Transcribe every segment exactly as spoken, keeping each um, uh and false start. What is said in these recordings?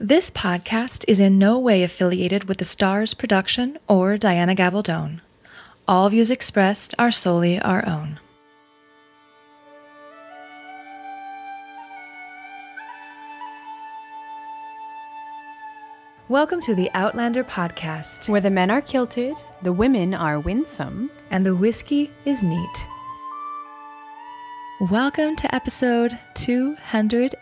This podcast is in no way affiliated with the Stars production or Diana Gabaldon. All views expressed are solely our own. Welcome to the Outlander podcast, where the men are kilted, the women are winsome, and the whiskey is neat. Welcome to episode two hundred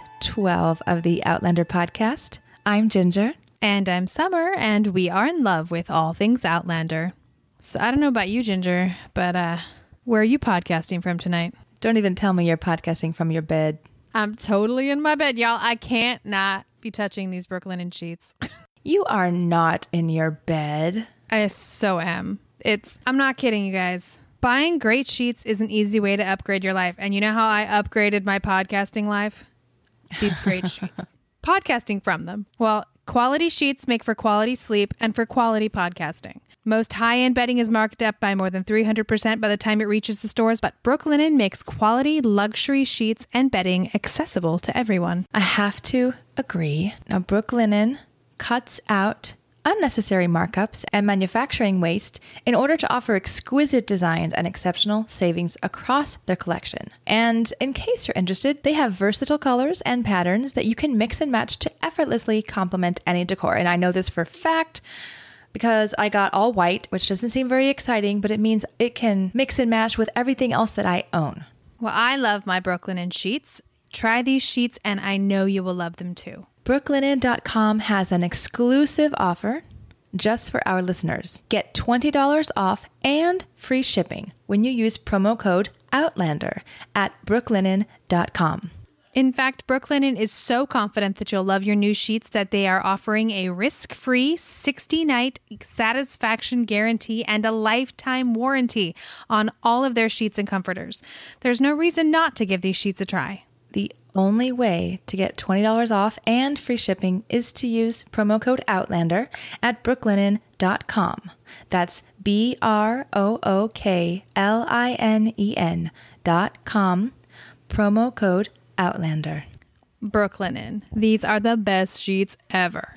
twelve of the Outlander podcast. I'm Ginger. And I'm Summer, and we are in love with all things Outlander. So I don't know about you, Ginger, but uh, where are you podcasting from tonight? Don't even tell me you're podcasting from your bed. I'm totally in my bed, y'all. I can't not be touching these Brooklinen sheets. You are not in your bed. I so am. It's, I'm not kidding, you guys. Buying great sheets is an easy way to upgrade your life. And you know how I upgraded my podcasting life? These great sheets. Podcasting from them. Well, quality sheets make for quality sleep and for quality podcasting. Most high-end bedding is marked up by more than three hundred percent by the time it reaches the stores, but Brooklinen makes quality luxury sheets and bedding accessible to everyone. I have to agree. Now, Brooklinen cuts out unnecessary markups and manufacturing waste in order to offer exquisite designs and exceptional savings across their collection. And in case you're interested, they have versatile colors and patterns that you can mix and match to effortlessly complement any decor. And I know this for a fact because I got all white, which doesn't seem very exciting, but it means it can mix and match with everything else that I own. Well, I love my Brooklinen sheets. Try these sheets and I know you will love them too. Brooklinen dot com has an exclusive offer just for our listeners. Get twenty dollars off and free shipping when you use promo code OUTLANDER at Brooklinen dot com. In fact, Brooklinen is so confident that you'll love your new sheets that they are offering a risk-free sixty-night satisfaction guarantee and a lifetime warranty on all of their sheets and comforters. There's no reason not to give these sheets a try. The only way to get twenty dollars off and free shipping is to use promo code OUTLANDER at Brooklinen dot com. That's B R O O K L I N E N dot com. Promo code OUTLANDER. Brooklinen. These are the best sheets ever.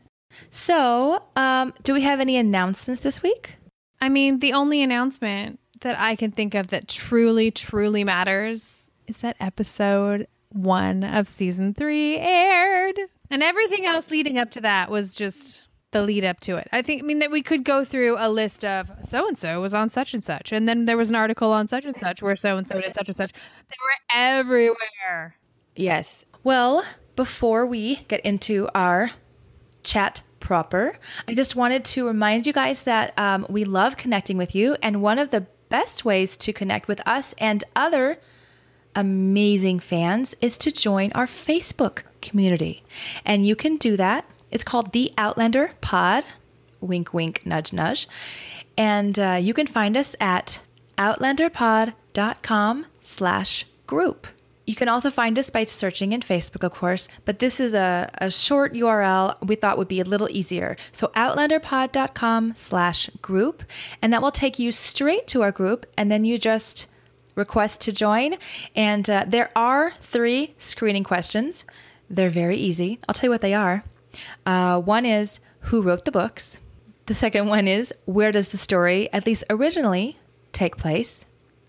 So, um, do we have any announcements this week? I mean, the only announcement that I can think of that truly, truly matters is that episode one of season three aired. And everything else leading up to that was just the lead up to it. I think, I mean, that we could go through a list of so-and-so was on such and such. And then there was an article on such and such where so-and-so did such and such. They were everywhere. Yes. Well, before we get into our chat proper, I just wanted to remind you guys that um, we love connecting with you. And one of the best ways to connect with us and other amazing fans is to join our Facebook community. And you can do that. It's called The Outlander Pod. Wink, wink, nudge, nudge. And uh, you can find us at outlanderpod.com slash group. You can also find us by searching in Facebook, of course, but this is a, a short U R L we thought would be a little easier. So outlanderpod.com slash group, and that will take you straight to our group, and then you just request to join. And uh, there are three screening questions. They're very easy. I'll tell you what they are. Uh, one is, who wrote the books? The second one is, where does the story, at least originally, take place?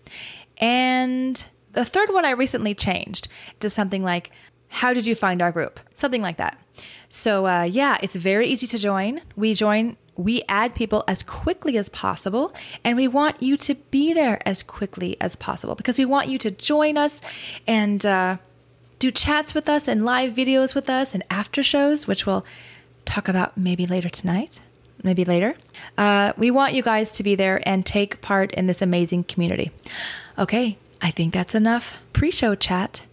And the third one I recently changed to something like, how did you find our group? Something like that. So uh, yeah, it's very easy to join. We join, we add people as quickly as possible, and we want you to be there as quickly as possible because we want you to join us and uh, do chats with us and live videos with us and after shows, which we'll talk about maybe later tonight, maybe later. Uh, we want you guys to be there and take part in this amazing community. Okay, I think that's enough pre-show chat.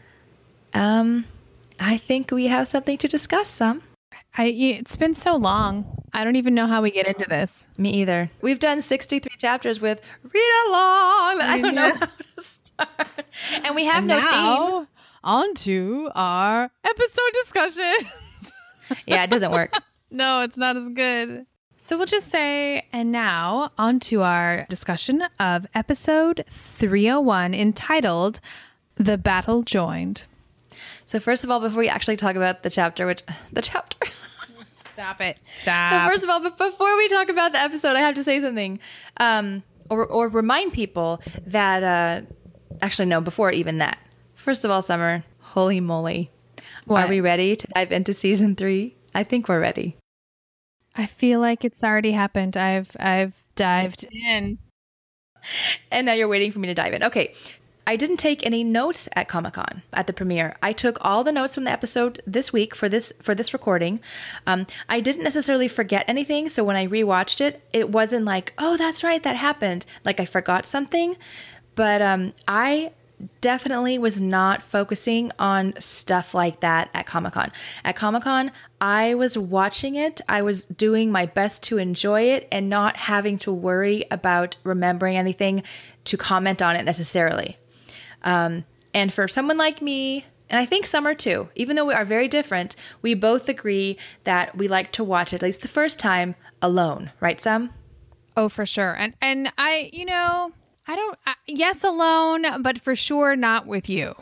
Um, I think we have something to discuss, some. I, it's been so long. I don't even know how we get into this. Me either. We've done sixty-three chapters with read along. I don't know how to start. And we have and no now, theme. On to our episode discussions. Yeah, it doesn't work. No, it's not as good. So we'll just say, and now on to our discussion of episode three oh one entitled The Battle Joined. So first of all, before we actually talk about the chapter, which the chapter. Stop it. So Stop. first of all, but before we talk about the episode, I have to say something, um, or or remind people that. Uh, actually, no. Before even that, first of all, Summer, holy moly, What? Are we ready to dive into season three? I think we're ready. I feel like it's already happened. I've I've dived in. And now you're waiting for me to dive in. Okay. I didn't take any notes at Comic-Con at the premiere. I took all the notes from the episode this week for this for this recording. Um, I didn't necessarily forget anything, so when I rewatched it, it wasn't like, oh, that's right, that happened. Like I forgot something. But um, I definitely was not focusing on stuff like that at Comic-Con. At Comic-Con, I was watching it. I was doing my best to enjoy it and not having to worry about remembering anything to comment on it necessarily. Um, and for someone like me, and I think Summer too, even though we are very different, we both agree that we like to watch it, at least the first time, alone. Right, Sam? Oh, for sure. And and I, you know, I don't, I, yes, alone, but for sure not with you.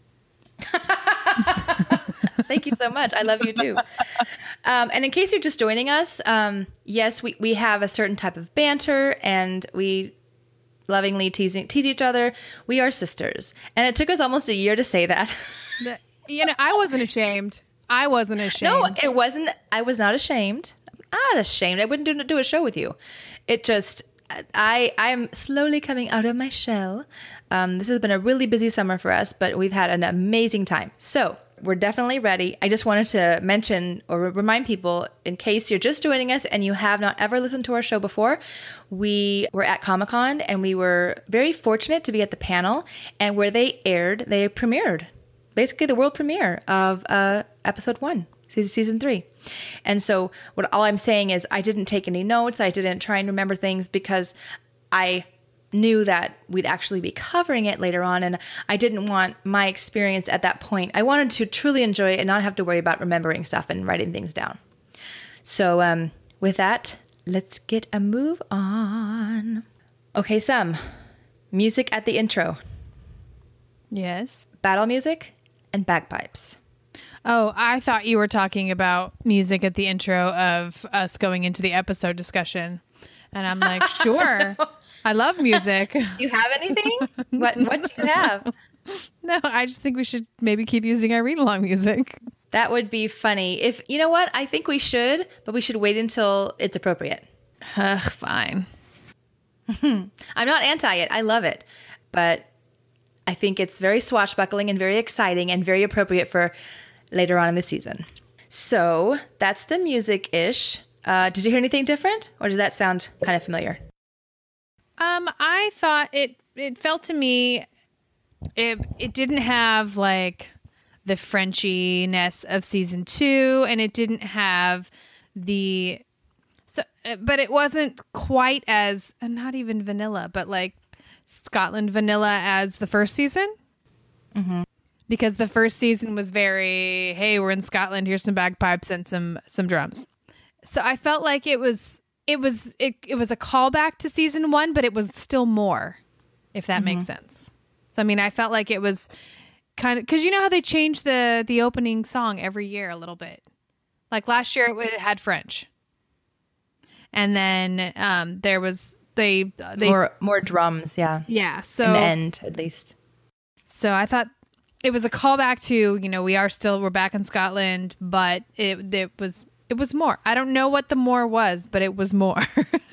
Thank you so much. I love you too. Um, and in case you're just joining us, um, yes, we, we have a certain type of banter and we lovingly teasing tease each other. We are sisters. And it took us almost a year to say that. The- you know, I wasn't ashamed. I wasn't ashamed. No, it wasn't. I was not ashamed. I'm not ashamed. I wouldn't do, do a show with you. It just, I, I'm slowly coming out of my shell. Um, this has been a really busy summer for us, but we've had an amazing time. So we're definitely ready. I just wanted to mention or remind people, in case you're just joining us and you have not ever listened to our show before, we were at Comic-Con and we were very fortunate to be at the panel, and where they aired, they premiered, basically the world premiere of uh, episode one, season three. And so what all I'm saying is I didn't take any notes. I didn't try and remember things because I knew that we'd actually be covering it later on, and I didn't want my experience at that point. I wanted to truly enjoy it and not have to worry about remembering stuff and writing things down. So um, with that, let's get a move on. Okay, Sam, music at the intro. Yes. Battle music and bagpipes. Oh, I thought you were talking about music at the intro of us going into the episode discussion. And I'm like, sure. I love music. Do you have anything? What What do you have? No, I just think we should maybe keep using our read-along music. That would be funny. If you know what, I think we should, but we should wait until it's appropriate. Ugh, fine. I'm not anti it. I love it. But I think it's very swashbuckling and very exciting and very appropriate for later on in the season. So that's the music-ish. Uh, did you hear anything different? Or does that sound kind of familiar? Um, I thought it, it felt to me, it, it didn't have like the Frenchiness of season two, and it didn't have the, so, but it wasn't quite as, not even vanilla, but like Scotland vanilla as the first season. Mm-hmm. Because the first season was very, hey, we're in Scotland, here's some bagpipes and some, some drums. So I felt like it was, It was it, it was a callback to season one, but it was still more, if that mm-hmm. makes sense. So I mean, I felt like it was kind of, because you know how they change the the opening song every year a little bit. Like last year, it had French, and then um, there was they they more more drums, yeah, yeah. So in the end, at least. So I thought it was a callback to, you know, we are still we're back in Scotland, but it it was. It was more. I don't know what the more was, but it was more.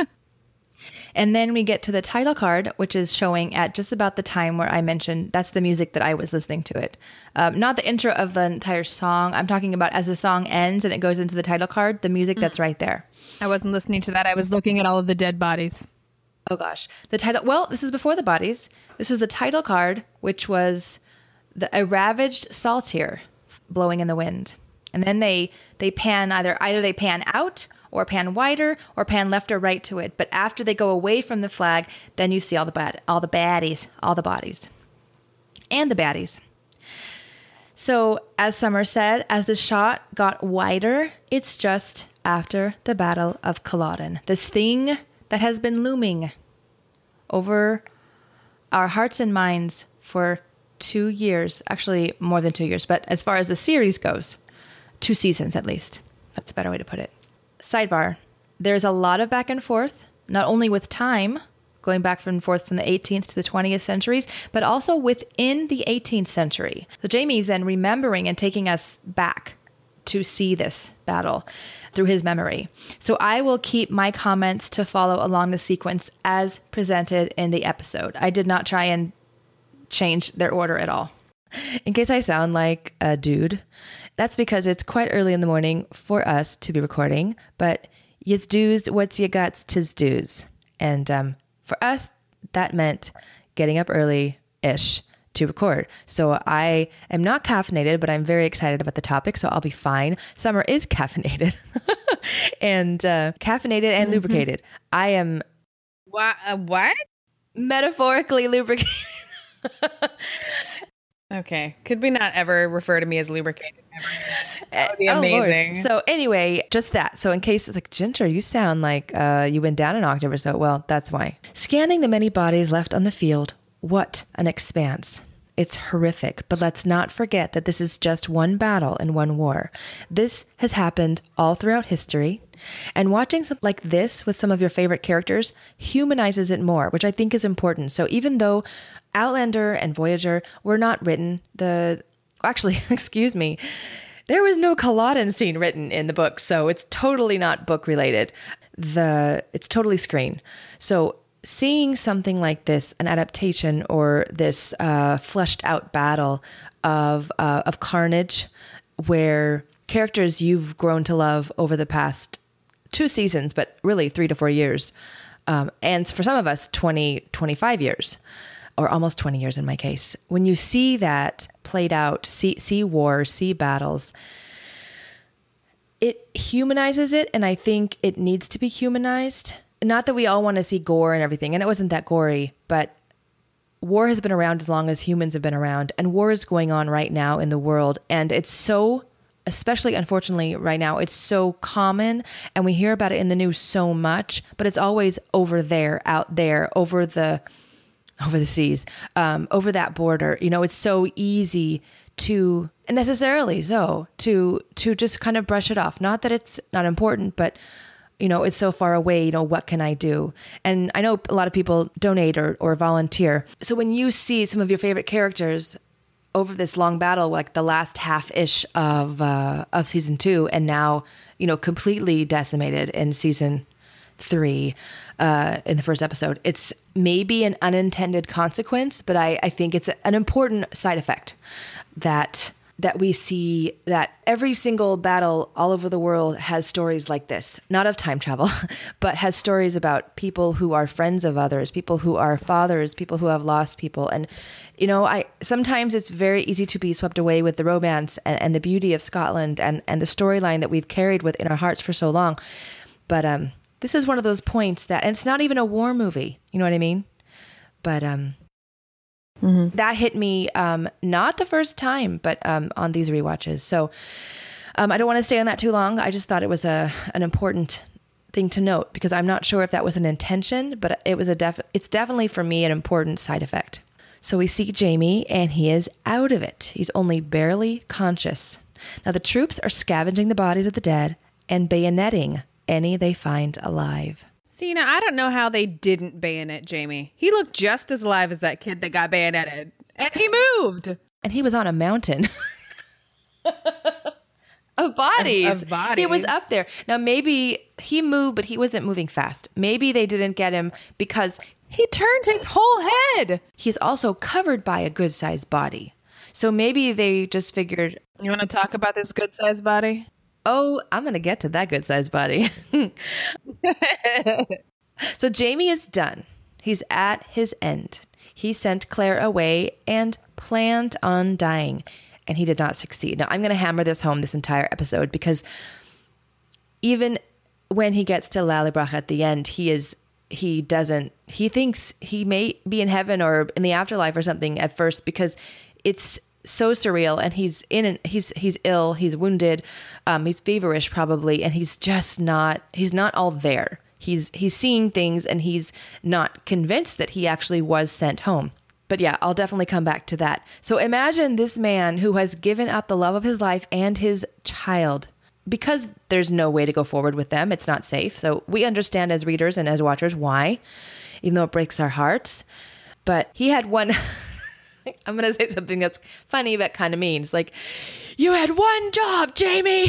And then we get to the title card, which is showing at just about the time where I mentioned that's the music that I was listening to it. Um, not the intro of the entire song. I'm talking about as the song ends and it goes into the title card, the music that's right there. I wasn't listening to that. I was looking at all of the dead bodies. Oh, gosh. The title. Well, this is before the bodies. This was the title card, which was the, a ravaged saltier blowing in the wind. And then they they pan either either they pan out or pan wider or pan left or right to it. But after they go away from the flag, then you see all the bad all the baddies, all the bodies, and the baddies. So as Summer said, as the shot got wider, it's just after the Battle of Culloden. This thing that has been looming over our hearts and minds for two years, actually more than two years, but as far as the series goes, two seasons at least. That's a better way to put it. Sidebar, there's a lot of back and forth, not only with time, going back and forth from the eighteenth to the twentieth centuries, but also within the eighteenth century. So Jamie's then remembering and taking us back to see this battle through his memory. So I will keep my comments to follow along the sequence as presented in the episode. I did not try and change their order at all. In case I sound like a dude, that's because it's quite early in the morning for us to be recording, but y's do's what's ya guts tis do's. And um, for us, that meant getting up early-ish to record. So I am not caffeinated, but I'm very excited about the topic, so I'll be fine. Summer is caffeinated and uh, caffeinated and mm-hmm. lubricated. I am what? Uh, what? Metaphorically lubricated. Okay. Could we not ever refer to me as lubricated? That would be oh, amazing. Lord. So anyway, just that. So in case it's like, Ginger, you sound like uh, you went down an octave or so. Well, that's why. Scanning the many bodies left on the field. What an expanse. It's horrific, but let's not forget that this is just one battle and one war. This has happened all throughout history, and watching something like this with some of your favorite characters humanizes it more, which I think is important. So even though Outlander and Voyager were not written, the actually, excuse me, there was no Culloden scene written in the book, so it's totally not book related. The it's totally screen. So seeing something like this, an adaptation or this uh, fleshed out battle of uh, of carnage, where characters you've grown to love over the past two seasons, but really three to four years, um, and for some of us, twenty, twenty-five years, or almost twenty years in my case. When you see that played out, see, see war, see battles, it humanizes it, and I think it needs to be humanized. Not that we all want to see gore and everything, and it wasn't that gory, but war has been around as long as humans have been around, and war is going on right now in the world, and it's so, especially unfortunately right now, it's so common, and we hear about it in the news so much, but it's always over there, out there, over the over the seas, um, over that border. You know, it's so easy to, and necessarily so, to to just kind of brush it off. Not that it's not important, but you know, it's so far away, you know, what can I do? And I know a lot of people donate or, or volunteer. So when you see some of your favorite characters over this long battle, like the last half-ish of uh, of season two, and now, you know, completely decimated in season three, uh, in the first episode, it's maybe an unintended consequence, but I, I think it's an important side effect that that we see, that every single battle all over the world has stories like this, not of time travel, but has stories about people who are friends of others, people who are fathers, people who have lost people. And, you know, I sometimes it's very easy to be swept away with the romance and, and the beauty of Scotland and, and the storyline that we've carried within our hearts for so long. But um, this is one of those points that, and it's not even a war movie, you know what I mean? But um, Mm-hmm. that hit me, um, not the first time, but um, on these rewatches. So um, I don't want to stay on that too long. I just thought it was a an important thing to note, because I'm not sure if that was an intention, but it was a def- it's definitely for me an important side effect. So we see Jamie, and he is out of it. He's only barely conscious. Now the troops are scavenging the bodies of the dead and bayoneting any they find alive. See, now I don't know how they didn't bayonet Jamie. He looked just as alive as that kid that got bayoneted. And he moved. And he was on a mountain of bodies. Of, of bodies. He was up there. Now, maybe he moved, but he wasn't moving fast. Maybe they didn't get him because he turned his whole head. He's also covered by a good-sized body. So maybe they just figured... You want to talk about this good-sized body? Oh, I'm going to get to that good-sized body. So Jamie is done. He's at his end. He sent Claire away and planned on dying, and he did not succeed. Now, I'm going to hammer this home this entire episode, because even when he gets to Lallybroch at the end, he is he doesn't, he thinks he may be in heaven or in the afterlife or something at first, because it's so surreal, and he's in an, he's he's ill, he's wounded, um, he's feverish probably, and he's just not he's not all there. He's he's seeing things, and he's not convinced that he actually was sent home. But yeah, I'll definitely come back to that. So imagine this man who has given up the love of his life and his child because there's no way to go forward with them. It's not safe. So we understand as readers and as watchers why, even though it breaks our hearts. But he had one, I'm going to say something that's funny but kind of mean. It's like, you had one job, Jamie.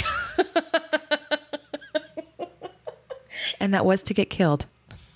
And that was to get killed.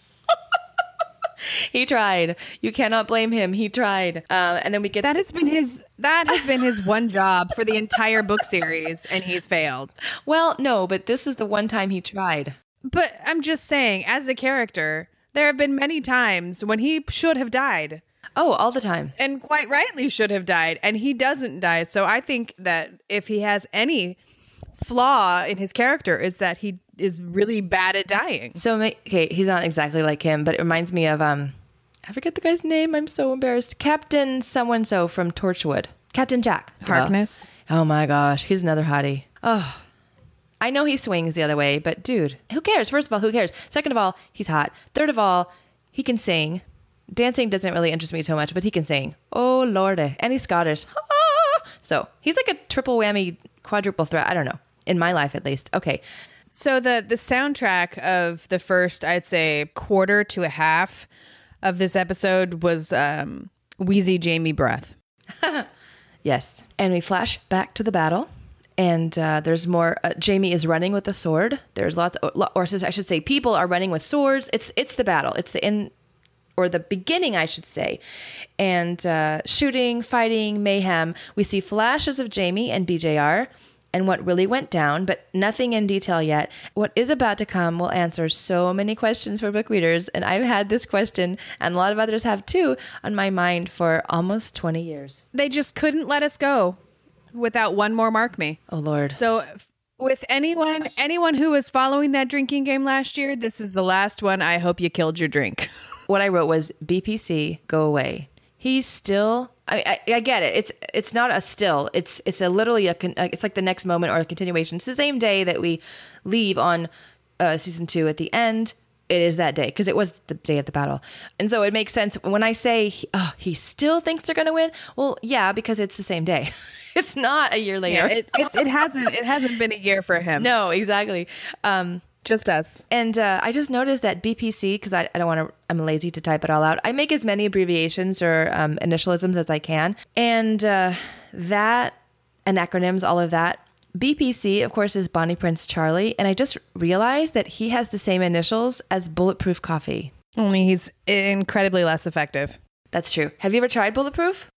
He tried. You cannot blame him. He tried. Uh, and then we get that has been his that has been his one job for the entire book series, and he's failed. Well, no, but this is the one time he tried. But I'm just saying, as a character, there have been many times when he should have died. Oh, all the time. And quite rightly should have died, and he doesn't die. So I think that if he has any flaw in his character is that he is really bad at dying. So, okay, he's not exactly like him, but it reminds me of, um, I forget the guy's name. I'm so embarrassed. Captain so-and-so from Torchwood. Captain Jack. Harkness. Oh my gosh. He's another hottie. Oh, I know he swings the other way, but dude, who cares? First of all, who cares? Second of all, he's hot. Third of all, he can sing. Dancing doesn't really interest me so much, but he can sing. Oh, lordy. And he's Scottish. So he's like a triple whammy, quadruple threat. I don't know. In my life, at least. Okay. So the, the soundtrack of the first, I'd say, quarter to a half of this episode was um, Wheezy Jamie Breath. Yes. And we flash back to the battle. And uh, there's more. Uh, Jamie is running with a sword. There's lots, of, or I should say, people are running with swords. It's it's the battle. It's the in, or the beginning, I should say. And uh, shooting, fighting, mayhem. We see flashes of Jamie and B J R and what really went down, but nothing in detail yet. What is about to come will answer so many questions for book readers, and I've had this question, and a lot of others have too, on my mind for almost twenty years. They just couldn't let us go without one more Mark Me. Oh, Lord. So with anyone, anyone who was following that drinking game last year, this is the last one. I hope you killed your drink. What I wrote was, B P C, go away. He's still... I, I I get it. It's it's not a still. It's it's a literally a con, it's like the next moment or a continuation. It's the same day that we leave on uh, season two at the end. It is that day because it was the day of the battle, and so it makes sense when I say oh, he still thinks they're going to win. Well, yeah, because it's the same day. It's not a year later. Yeah, it, it's, it hasn't it hasn't been a year for him. No, exactly. Um, Just us. And uh, I just noticed that B P C, because I, I don't want to, I'm lazy to type it all out. I make as many abbreviations or um, initialisms as I can. And uh, that, and acronyms, all of that. B P C, of course, is Bonnie Prince Charlie. And I just realized that he has the same initials as Bulletproof Coffee. Only he's incredibly less effective. That's true. Have you ever tried Bulletproof?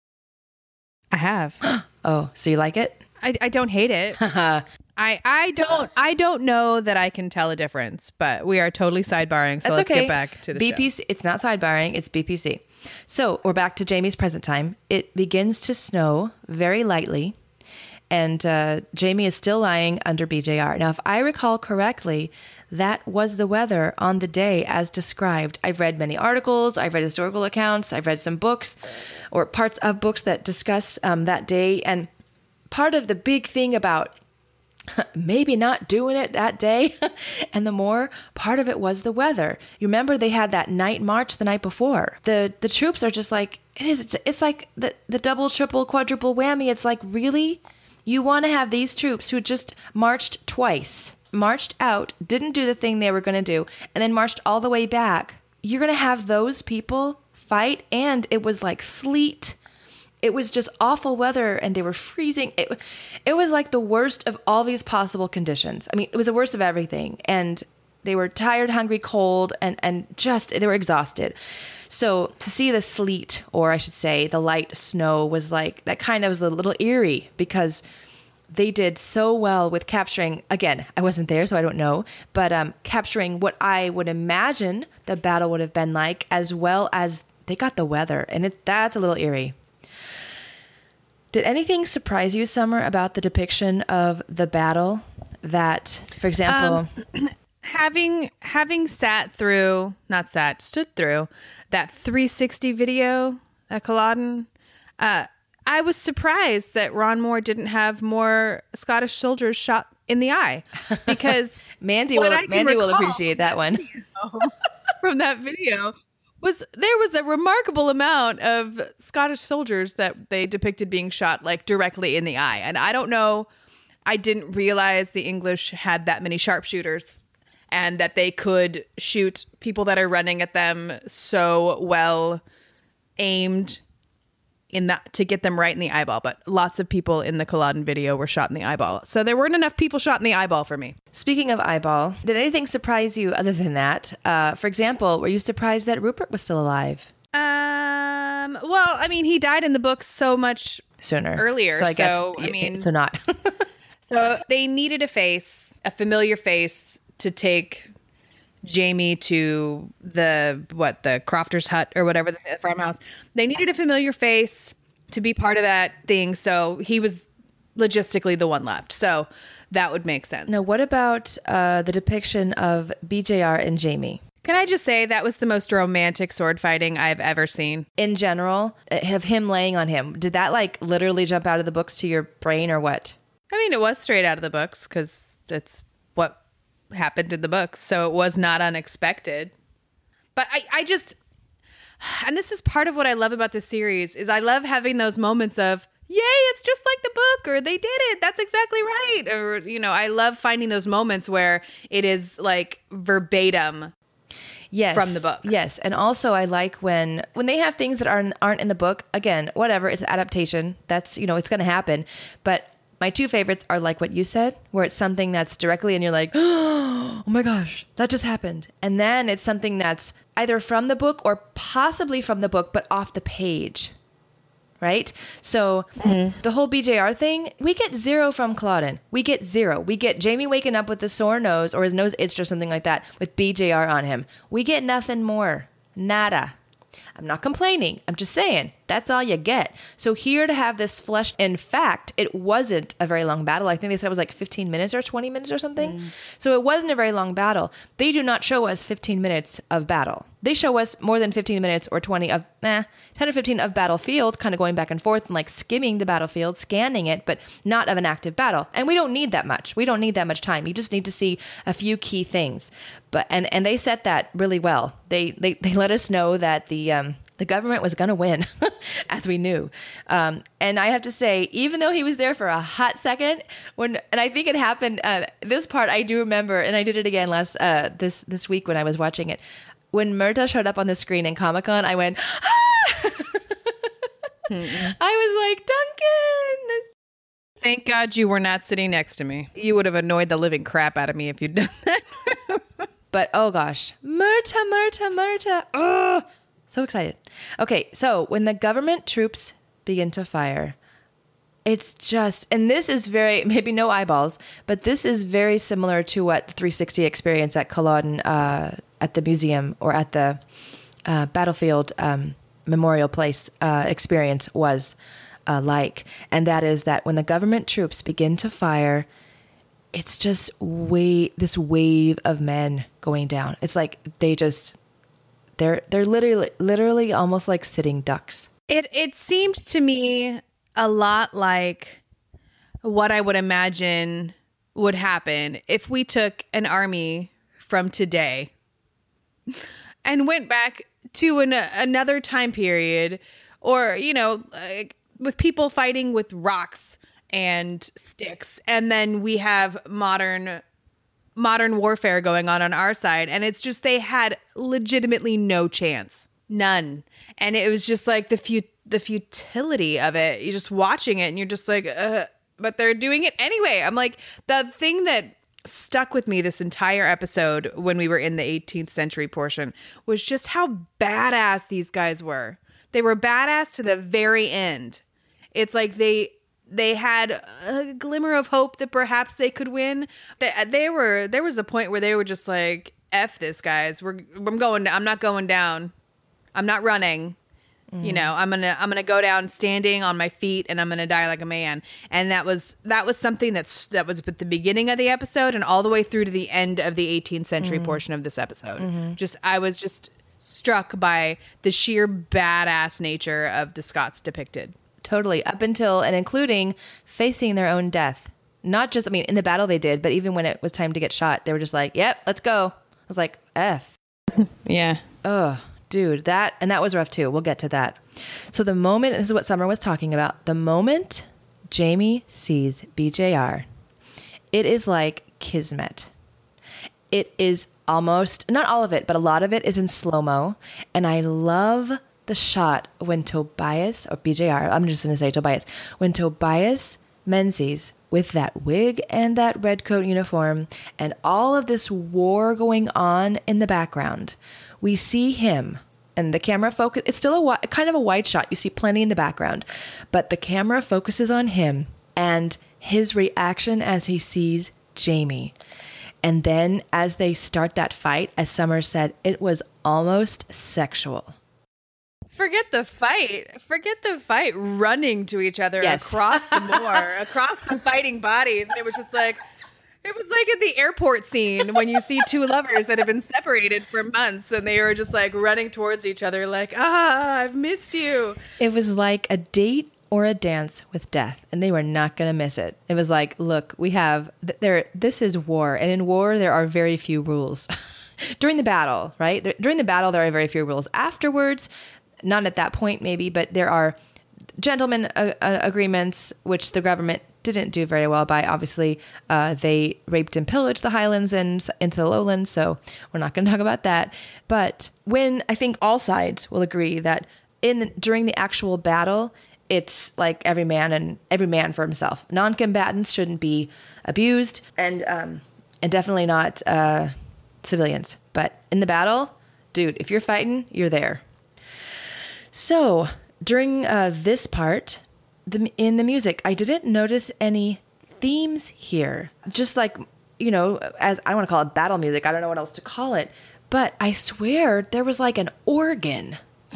I have. Oh, so you like it? I, I don't hate it. I, I don't I don't know that I can tell a difference, but we are totally sidebarring. So That's let's okay. get back to the B P C. show. It's not sidebarring. It's B P C. So we're back to Jamie's present time. It begins to snow very lightly, and uh, Jamie is still lying under B J R. Now, if I recall correctly, that was the weather on the day as described. I've read many articles. I've read historical accounts. I've read some books or parts of books that discuss um, that day. And part of the big thing about maybe not doing it that day and the more part of it was the weather. You remember they had that night march the night before. The the troops are just like, it is, it's, it's like the, the double, triple, quadruple whammy. It's like, really? You want to have these troops who just marched twice, marched out, didn't do the thing they were going to do, and then marched all the way back. You're going to have those people fight, and it was like sleet. It was just awful weather, and they were freezing. It, it was like the worst of all these possible conditions. I mean, it was the worst of everything. And they were tired, hungry, cold, and, and just, they were exhausted. So to see the sleet, or I should say the light snow, was like, that kind of was a little eerie because they did so well with capturing, again, I wasn't there, so I don't know, but um, capturing what I would imagine the battle would have been like, as well as they got the weather. And it, that's a little eerie. Did anything surprise you, Summer, about the depiction of the battle? That, for example, um, having having sat through, not sat, stood through that three sixty video at Culloden, uh, I was surprised that Ron Moore didn't have more Scottish soldiers shot in the eye, because Mandy will Mandy will appreciate that one from that video was there was a remarkable amount of Scottish soldiers that they depicted being shot like directly in the eye. And I don't know, I didn't realize the English had that many sharpshooters and that they could shoot people that are running at them so well aimed in that to get them right in the eyeball. But lots of people in the Culloden video were shot in the eyeball. So there weren't enough people shot in the eyeball for me. Speaking of eyeball, did anything surprise you other than that? Uh, for example, were you surprised that Rupert was still alive? Um. Well, I mean, he died in the books so much Sooner. earlier. So I guess, so, I mean, so not. So they needed a face, a familiar face to take Jamie to the, what, the Crofter's hut or whatever, the farmhouse. They needed a familiar face to be part of that thing. So he was logistically the one left. So that would make sense. Now, what about uh, the depiction of B J R and Jamie? Can I just say that was the most romantic sword fighting I've ever seen? In general, have him laying on him. Did that like literally jump out of the books to your brain or what? I mean, it was straight out of the books because it's what happened in the books. So it was not unexpected. But I, I just, and this is part of what I love about this series, is I love having those moments of, yay, it's just like the book, or they did it. That's exactly right. Or, you know, I love finding those moments where it is like verbatim. Yes, from the book. Yes, and also I like when when they have things that aren't aren't in the book. Again, whatever, it's adaptation. That's, you know, it's going to happen. But my two favorites are like what you said, where it's something that's directly and you're like, oh my gosh, that just happened. And then it's something that's either from the book or possibly from the book, but off the page. Right? So mm-hmm. the whole B J R thing, we get zero from Culloden. We get zero. We get Jamie waking up with a sore nose or his nose itched or something like that with B J R on him. We get nothing more. Nada. I'm not complaining. I'm just saying that's all you get. So here to have this flesh, in fact, it wasn't a very long battle. I think they said it was like fifteen minutes or twenty minutes or something. Mm. So it wasn't a very long battle. They do not show us fifteen minutes of battle. They show us more than fifteen minutes or twenty of, eh, ten or fifteen of battlefield, kind of going back and forth and like skimming the battlefield, scanning it, but not of an active battle. And we don't need that much. We don't need that much time. You just need to see a few key things. But and, and they set that really well. They they they let us know that the um, the government was going to win, as we knew. Um, and I have to say, even though he was there for a hot second, when and I think it happened. Uh, this part I do remember, and I did it again last uh, this this week when I was watching it. When Murtagh showed up on the screen in Comic-Con, I went, ah! I was like, Duncan. Thank God you were not sitting next to me. You would have annoyed the living crap out of me if you'd done that. But oh gosh, Murtagh, Murtagh, Murtagh. Oh, so excited. Okay, so when the government troops begin to fire, it's just, and this is very, maybe no eyeballs, but this is very similar to what the three sixty experience at Culloden, uh, at the museum or at the uh, battlefield um, memorial place uh, experience was uh, like. And that is that when the government troops begin to fire, it's just way this wave of men going down. It's like they just they're they're literally literally almost like sitting ducks. It it seemed to me a lot like what I would imagine would happen if we took an army from today and went back to an, another time period, or, you know, like with people fighting with rocks and sticks, and then we have modern modern warfare going on on our side, and it's just they had legitimately no chance, none. And it was just like the fu- the futility of it. You're just watching it and you're just like, uh, but they're doing it anyway. I'm like, the thing that stuck with me this entire episode when we were in the eighteenth century portion was just how badass these guys were. They were badass to the very end. It's like they they had a glimmer of hope that perhaps they could win. They, they were there was a point where they were just like, F this, guys. We're I'm going I'm not going down. I'm not running. Mm. You know, I'm gonna I'm gonna go down standing on my feet, and I'm gonna die like a man. And that was that was something that's that was at the beginning of the episode and all the way through to the end of the eighteenth century mm. portion of this episode. Mm-hmm. Just I was just struck by the sheer badass nature of the Scots depicted. Totally, up until and including facing their own death. Not just, I mean, in the battle they did, but even when it was time to get shot, they were just like, "Yep, let's go." I was like, "F." Yeah. Ugh. dude, that, and that was rough too. We'll get to that. So the moment, this is what Summer was talking about. The moment Jamie sees B J R, it is like kismet. It is almost, not all of it, but a lot of it is in slow-mo. And I love the shot when Tobias, or B J R, I'm just going to say Tobias, when Tobias Menzies, with that wig and that red coat uniform and all of this war going on in the background, we see him and the camera focus. It's still a wi- kind of a wide shot. You see plenty in the background, but the camera focuses on him and his reaction as he sees Jamie. And then as they start that fight, as Summer said, it was almost sexual. Forget the fight. Forget the fight running to each other Yes. across the moor, across the fighting bodies. And it was just like, it was like at the airport scene when you see two lovers that have been separated for months and they were just like running towards each other like, ah, I've missed you. It was like a date or a dance with death, and they were not going to miss it. It was like, look, we have, th- there. This is war, and in war, there are very few rules. During the battle, right? There, during the battle, there are very few rules. Afterwards, not at that point maybe, but there are gentlemen uh, uh, agreements, which the government didn't do very well by. Obviously, uh, they raped and pillaged the highlands and s- into the lowlands, so we're not going to talk about that. But when I think all sides will agree that in during the actual battle, it's like every man and every man for himself. Non-combatants shouldn't be abused, and um, and definitely not uh, civilians. But in the battle, dude, if you're fighting, you're there. So during uh, this part, the, in the music, I didn't notice any themes here. Just like, you know, as I don't want to call it battle music. I don't know what else to call it. But I swear there was like an organ.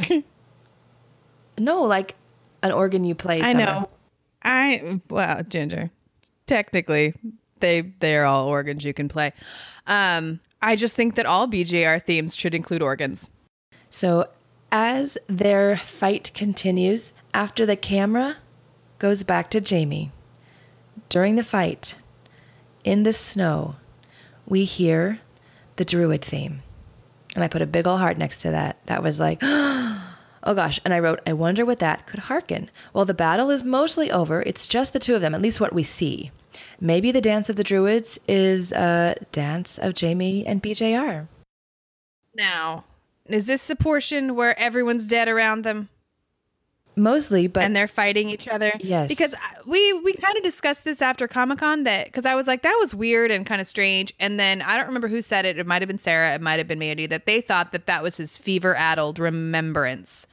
No, like an organ you play. I Summer. know. I, well, Ginger, technically they, they're all organs you can play. Um, I just think that all B J R themes should include organs. So as their fight continues, after the camera goes back to Jamie, during the fight, in the snow, we hear the Druid theme. And I put a big ol' heart next to that. That was like, oh gosh. And I wrote, I wonder what that could hearken. Well, the battle is mostly over. It's just the two of them, at least what we see. Maybe the Dance of the Druids is a dance of Jamie and B J R. Now, is this the portion where everyone's dead around them? Mostly, but... and they're fighting each other? Yes. Because we, we kind of discussed this after Comic-Con, that because I was like, that was weird and kind of strange. And then I don't remember who said it. It might have been Sarah. It might have been Mandy. That they thought that that was his fever-addled remembrance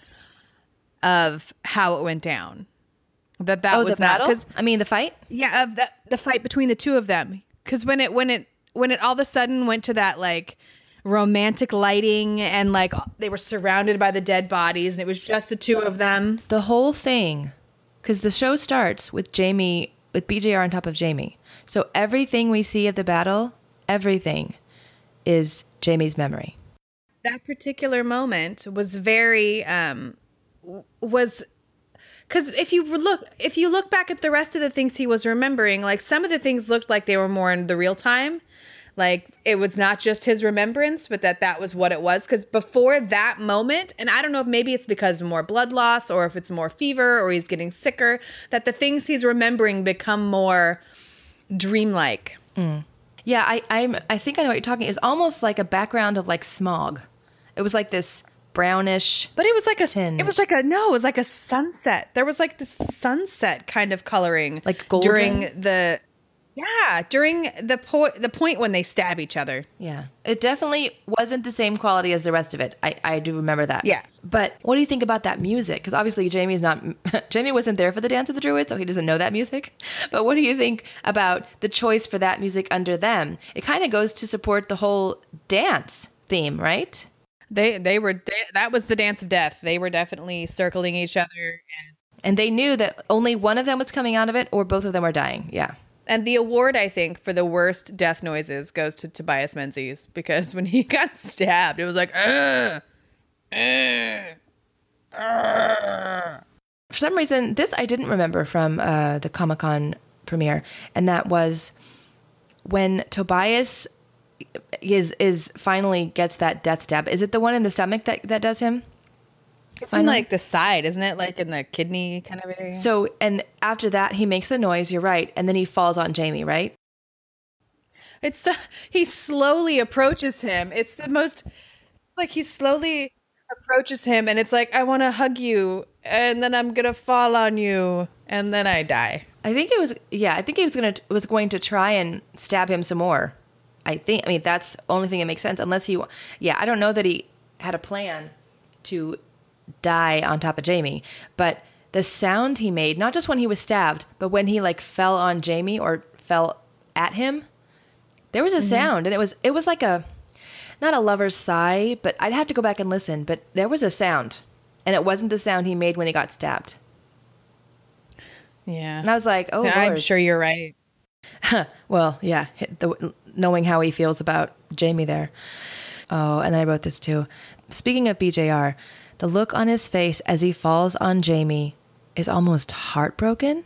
of how it went down. That that oh, was the not... battle? I mean, the fight? Yeah, of the, the fight between the two of them. Because when it, when, it, when it all of a sudden went to that, like... romantic lighting and like they were surrounded by the dead bodies and it was just the two of them. The whole thing, because the show starts with Jamie, with B J R on top of Jamie. So everything we see of the battle, everything is Jamie's memory. That particular moment was very, um, was, because if you look, if you look back at the rest of the things he was remembering, like some of the things looked like they were more in the real time. Like it was not just his remembrance, but that that was what it was. Because before that moment, and I don't know if maybe it's because of more blood loss or if it's more fever or he's getting sicker, that the things he's remembering become more dreamlike. Mm. Yeah, I I'm, I think I know what you're talking. It was almost like a background of like smog. It was like this brownish, but it was like a tinge. It was like a no, it was like a sunset. There was like this sunset kind of coloring, like golden during the. Yeah, during the po- the point when they stab each other. Yeah. It definitely wasn't the same quality as the rest of it. I, I do remember that. Yeah. But what do you think about that music? Because obviously Jamie's not... Jamie wasn't there for the Dance of the Druids, so he doesn't know that music. But what do you think about the choice for that music under them? It kind of goes to support the whole dance theme, right? They they were... They, that was the dance of death. They were definitely circling each other. And, and they knew that only one of them was coming out of it or both of them were dying. Yeah. And the award, I think, for the worst death noises goes to Tobias Menzies, because when he got stabbed, it was like, Ugh! Ugh! Ugh! For some reason, this I didn't remember from uh, the Comic-Con premiere, and that was when Tobias is is finally gets that death stab. Is it the one in the stomach that, that does him? It's in like the side, isn't it? Like in the kidney kind of area. So, and after that, he makes the noise. You're right, and then he falls on Jamie, right? It's uh, he slowly approaches him. It's the most like he slowly approaches him, and it's like I want to hug you, and then I'm gonna fall on you, and then I die. I think it was yeah. I think he was gonna was going to try and stab him some more. I think. I mean, that's the only thing that makes sense. Unless he, yeah, I don't know that he had a plan to die on top of Jamie, but the sound he made, not just when he was stabbed, but when he like fell on Jamie or fell at him, there was a mm-hmm. sound, and it was it was like a not a lover's sigh, but I'd have to go back and listen. But there was a sound, and it wasn't the sound he made when he got stabbed. Yeah, and I was like, oh, I'm Lord. sure you're right. Well, yeah, the, knowing how he feels about Jamie there. Oh, and then I wrote this too. Speaking of B J R, the look on his face as he falls on Jamie is almost heartbroken.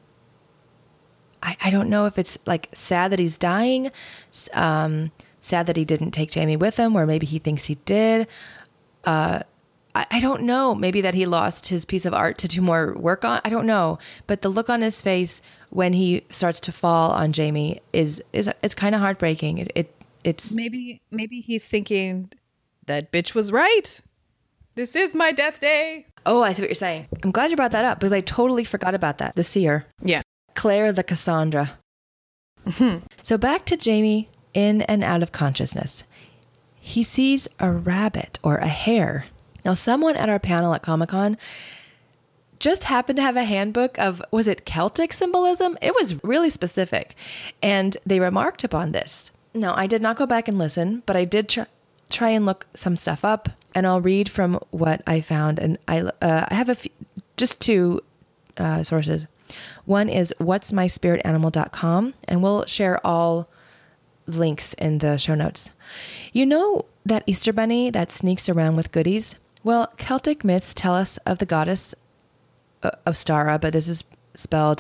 I, I don't know if it's like sad that he's dying, um, sad that he didn't take Jamie with him, or maybe he thinks he did. Uh, I, I don't know. Maybe that he lost his piece of art to do more work on. I don't know. But the look on his face when he starts to fall on Jamie is is it's kind of heartbreaking. It, it it's maybe maybe he's thinking that bitch was right. This is my death day. Oh, I see what you're saying. I'm glad you brought that up because I totally forgot about that. The seer. Yeah. Claire the Cassandra. Mm-hmm. So back to Jamie in and out of consciousness. He sees a rabbit or a hare. Now, someone at our panel at Comic-Con just happened to have a handbook of, was it Celtic symbolism? It was really specific. And they remarked upon this. Now, I did not go back and listen, but I did try, try and look some stuff up. And I'll read from what I found. And I, uh, I have a few, just two uh, sources. One is what's my spirit animal dot com, and we'll share all links in the show notes. You know that Easter bunny that sneaks around with goodies? Well, Celtic myths tell us of the goddess uh, Ostara, but this is spelled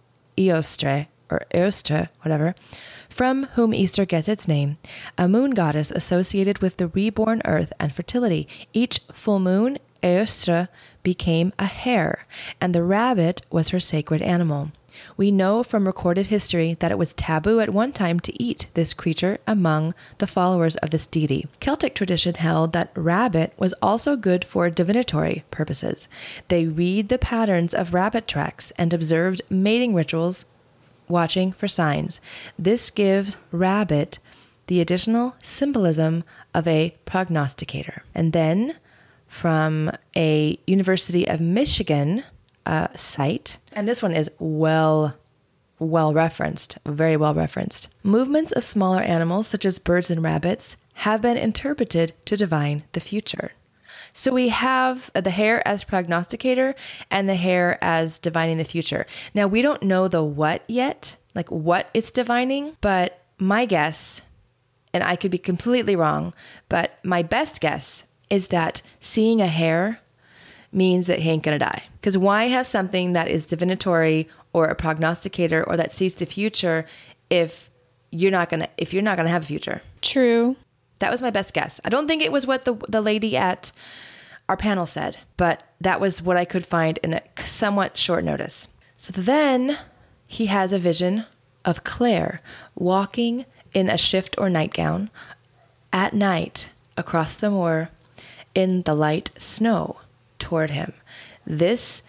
Eostre or Eostre, whatever, from whom Easter gets its name, a moon goddess associated with the reborn earth and fertility. Each full moon, Eostre became a hare, and the rabbit was her sacred animal. We know from recorded history that it was taboo at one time to eat this creature among the followers of this deity. Celtic tradition held that rabbit was also good for divinatory purposes. They read the patterns of rabbit tracks and observed mating rituals, watching for signs. This gives rabbit the additional symbolism of a prognosticator. And then from a University of Michigan uh, site, and this one is well, well referenced, very well referenced. Movements of smaller animals, such as birds and rabbits, have been interpreted to divine the future. So we have the hare as prognosticator and the hare as divining the future. Now, we don't know the what yet, like what it's divining, but my guess, and I could be completely wrong, but my best guess is that seeing a hare means that he ain't gonna die. Because why have something that is divinatory or a prognosticator or that sees the future if you're not gonna if you're not gonna have a future? True. That was my best guess. I don't think it was what the the lady at our panel said, but that was what I could find in a somewhat short notice. So then he has a vision of Claire walking in a shift or nightgown at night across the moor in the light snow toward him. This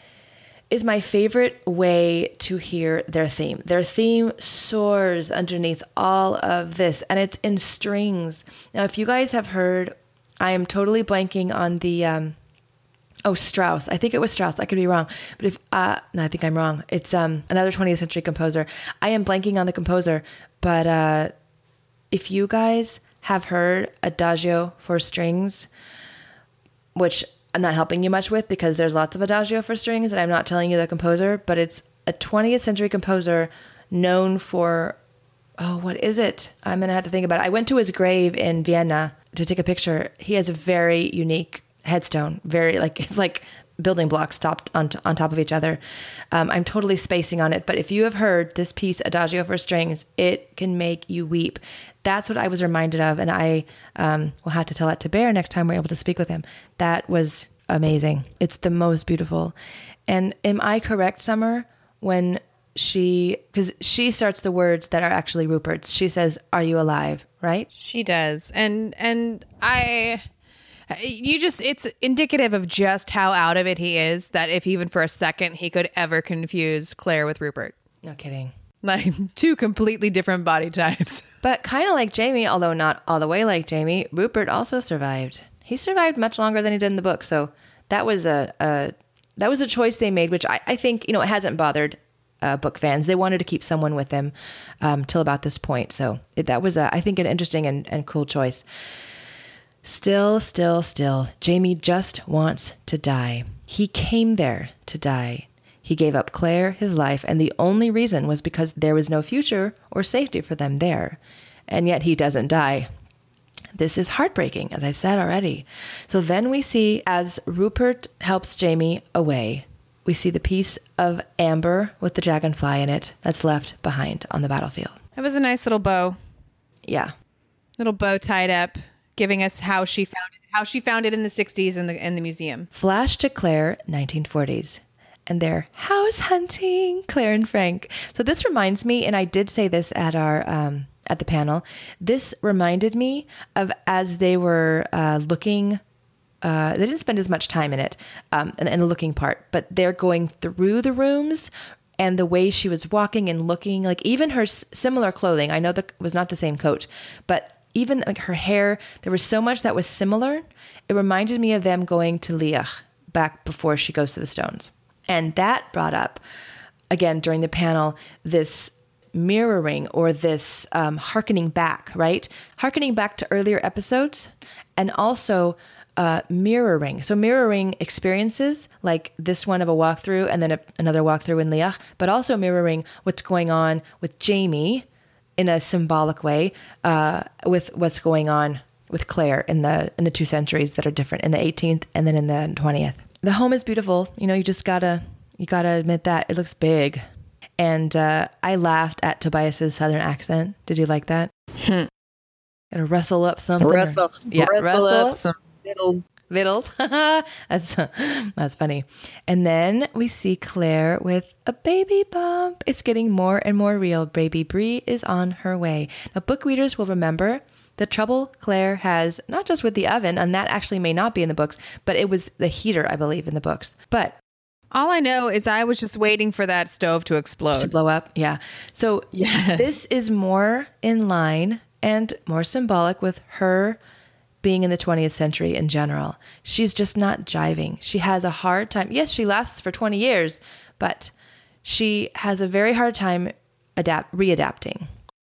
is my favorite way to hear their theme. Their theme soars underneath all of this, and it's in strings. Now, if you guys have heard, I am totally blanking on the, um, oh, Strauss. I think it was Strauss. I could be wrong. But if, uh, no, I think I'm wrong. It's um, another twentieth century composer. I am blanking on the composer, but uh, if you guys have heard Adagio for Strings, which I'm not helping you much with because there's lots of Adagio for strings and I'm not telling you the composer, but it's a twentieth century composer known for, oh, what is it? I'm going to have to think about it. I went to his grave in Vienna to take a picture. He has a very unique headstone, very like, it's like building blocks stopped on, on top of each other. Um, I'm totally spacing on it, but if you have heard this piece, Adagio for Strings, it can make you weep. That's what I was reminded of. And I um, will have to tell that to Bear next time we're able to speak with him. That was amazing. It's the most beautiful. And am I correct, Summer, when she, because she starts the words that are actually Rupert's. She says, "Are you alive?" Right? She does. And, and I, you just, it's indicative of just how out of it he is that if even for a second he could ever confuse Claire with Rupert. No kidding. Like two completely different body types. But kind of like Jamie, although not all the way like Jamie, Rupert also survived. He survived much longer than he did in the book. So that was a, a that was a choice they made, which I, I think, you know, it hasn't bothered uh, book fans. They wanted to keep someone with them um, till about this point. So it, that was, a, I think, an interesting and, and cool choice. Still, still, still, Jamie just wants to die. He came there to die. He gave up Claire, his life, and the only reason was because there was no future or safety for them there. And yet he doesn't die. This is heartbreaking, as I've said already. So then we see, as Rupert helps Jamie away, we see the piece of amber with the dragonfly in it that's left behind on the battlefield. That was a nice little bow. Yeah. Little bow tied up, giving us how she found it, how she found it in the sixties in the in the museum. Flash to Claire, nineteen forties. And they're house hunting, Claire and Frank. So this reminds me, and I did say this at our um, at the panel, this reminded me of as they were uh, looking, uh, they didn't spend as much time in it, um, in, in the looking part, but they're going through the rooms and the way she was walking and looking, like even her s- similar clothing. I know that was not the same coat, but even like her hair, there was so much that was similar. It reminded me of them going to Liach back before she goes to the stones. And that brought up, again, during the panel, this mirroring or this um, hearkening back, right? Hearkening back to earlier episodes and also uh, mirroring. So mirroring experiences like this one of a walkthrough and then a, another walkthrough in Liach, but also mirroring what's going on with Jamie in a symbolic way uh, with what's going on with Claire in the in the two centuries that are different, in the eighteenth and then in the twentieth. The home is beautiful. You know, you just gotta, you gotta admit that it looks big. And uh, I laughed at Tobias's southern accent. Did you like that? Hmm. Gotta rustle up something. Rustle, or, yeah, rustle, rustle up up some vittles. Vittles. that's, that's funny. And then we see Claire with a baby bump. It's getting more and more real. Baby Bree is on her way. Now, book readers will remember the trouble Claire has, not just with the oven, and that actually may not be in the books, but it was the heater, I believe, in the books. But all I know is I was just waiting for that stove to explode. To blow up, yeah. So yes. This is more in line and more symbolic with her being in the twentieth century in general. She's just not jiving. She has a hard time. Yes, she lasts for twenty years, but she has a very hard time adapt, readapting.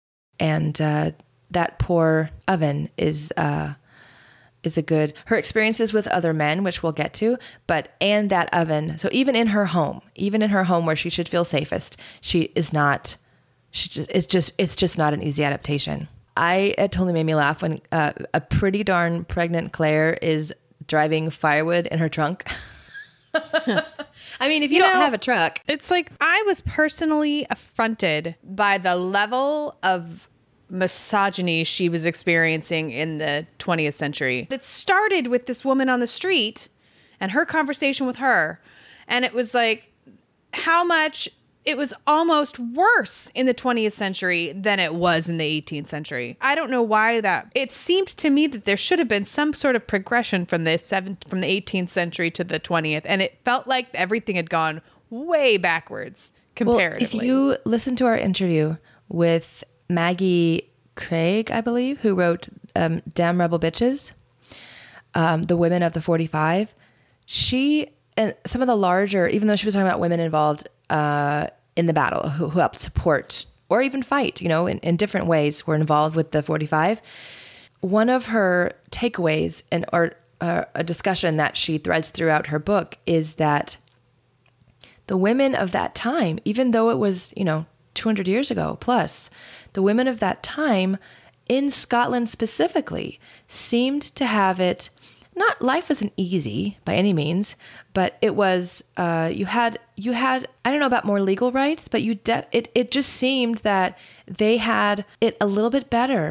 And uh, that poor oven is uh, is a good, her experiences with other men, which we'll get to, but, and that oven. So even in her home, even in her home where she should feel safest, she is not, she just, it's just, it's just not an easy adaptation. I, it totally made me laugh when uh, a pretty darn pregnant Claire is driving firewood in her trunk. I mean, if you, you don't know, have a truck. It's like, I was personally affronted by the level of misogyny she was experiencing in the twentieth century. It started with this woman on the street and her conversation with her. And it was like how much it was almost worse in the twentieth century than it was in the eighteenth century. I don't know why that. It seemed to me that there should have been some sort of progression from the seventh, from the eighteenth century to the twentieth. And it felt like everything had gone way backwards comparatively. Well, if you listen to our interview with Maggie Craig, I believe, who wrote um, Damn Rebel Bitches, um, The Women of the forty-five, she, and some of the larger, even though she was talking about women involved uh, in the battle, who, who helped support or even fight, you know, in, in different ways, were involved with the forty-five. One of her takeaways and or uh, a discussion that she threads throughout her book is that the women of that time, even though it was, you know, two hundred years ago plus, the women of that time in Scotland specifically seemed to have it, not, life wasn't easy by any means, but it was, uh, you had, you had, I don't know about more legal rights, but you, de- it, it just seemed that they had it a little bit better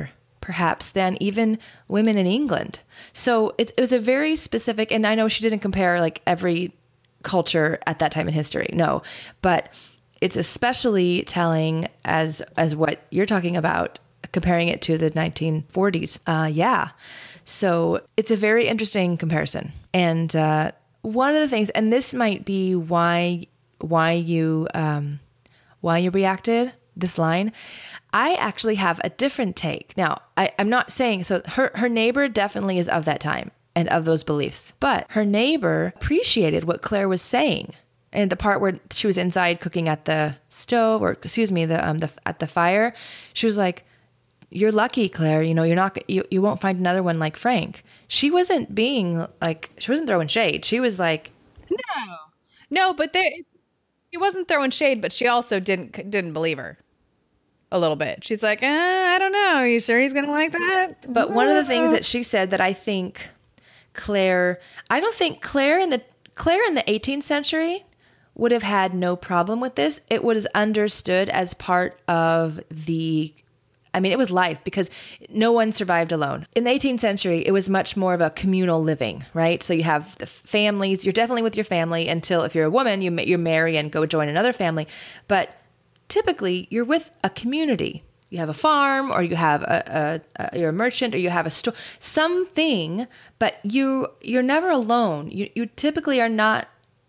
perhaps, than even women in England. So it, it was a very specific, and I know she didn't compare like every culture at that time in history, no, but it's especially telling as as what you're talking about, comparing it to the nineteen forties. Uh, yeah. So it's a very interesting comparison. And uh, one of the things, and this might be why why you um, why you reacted this line, I actually have a different take. Now, I, I'm not saying, so her, her neighbor definitely is of that time and of those beliefs, but her neighbor appreciated what Claire was saying. And the part where she was inside cooking at the stove, or excuse me, the um the at the fire, she was like, "You're lucky, Claire. You know, you're not you you won't find another one like Frank." She wasn't being like, she wasn't throwing shade. She was like, "No, no," but there, she wasn't throwing shade, but she also didn't didn't believe her a little bit. She's like, eh, "I don't know. Are you sure he's gonna like that?" But one of the things that she said that I think Claire, I don't think Claire in the Claire in the eighteenth century would have had no problem with this. It was understood as part of the, I mean, it was life because no one survived alone. In the eighteenth century, it was much more of a communal living, right? So you have the families, you're definitely with your family until if you're a woman, you, you marry and go join another family. But typically you're with a community. You have a farm, or you have a, a, a you're a merchant, or you have a store, something, but you, you're never alone. You, you typically are not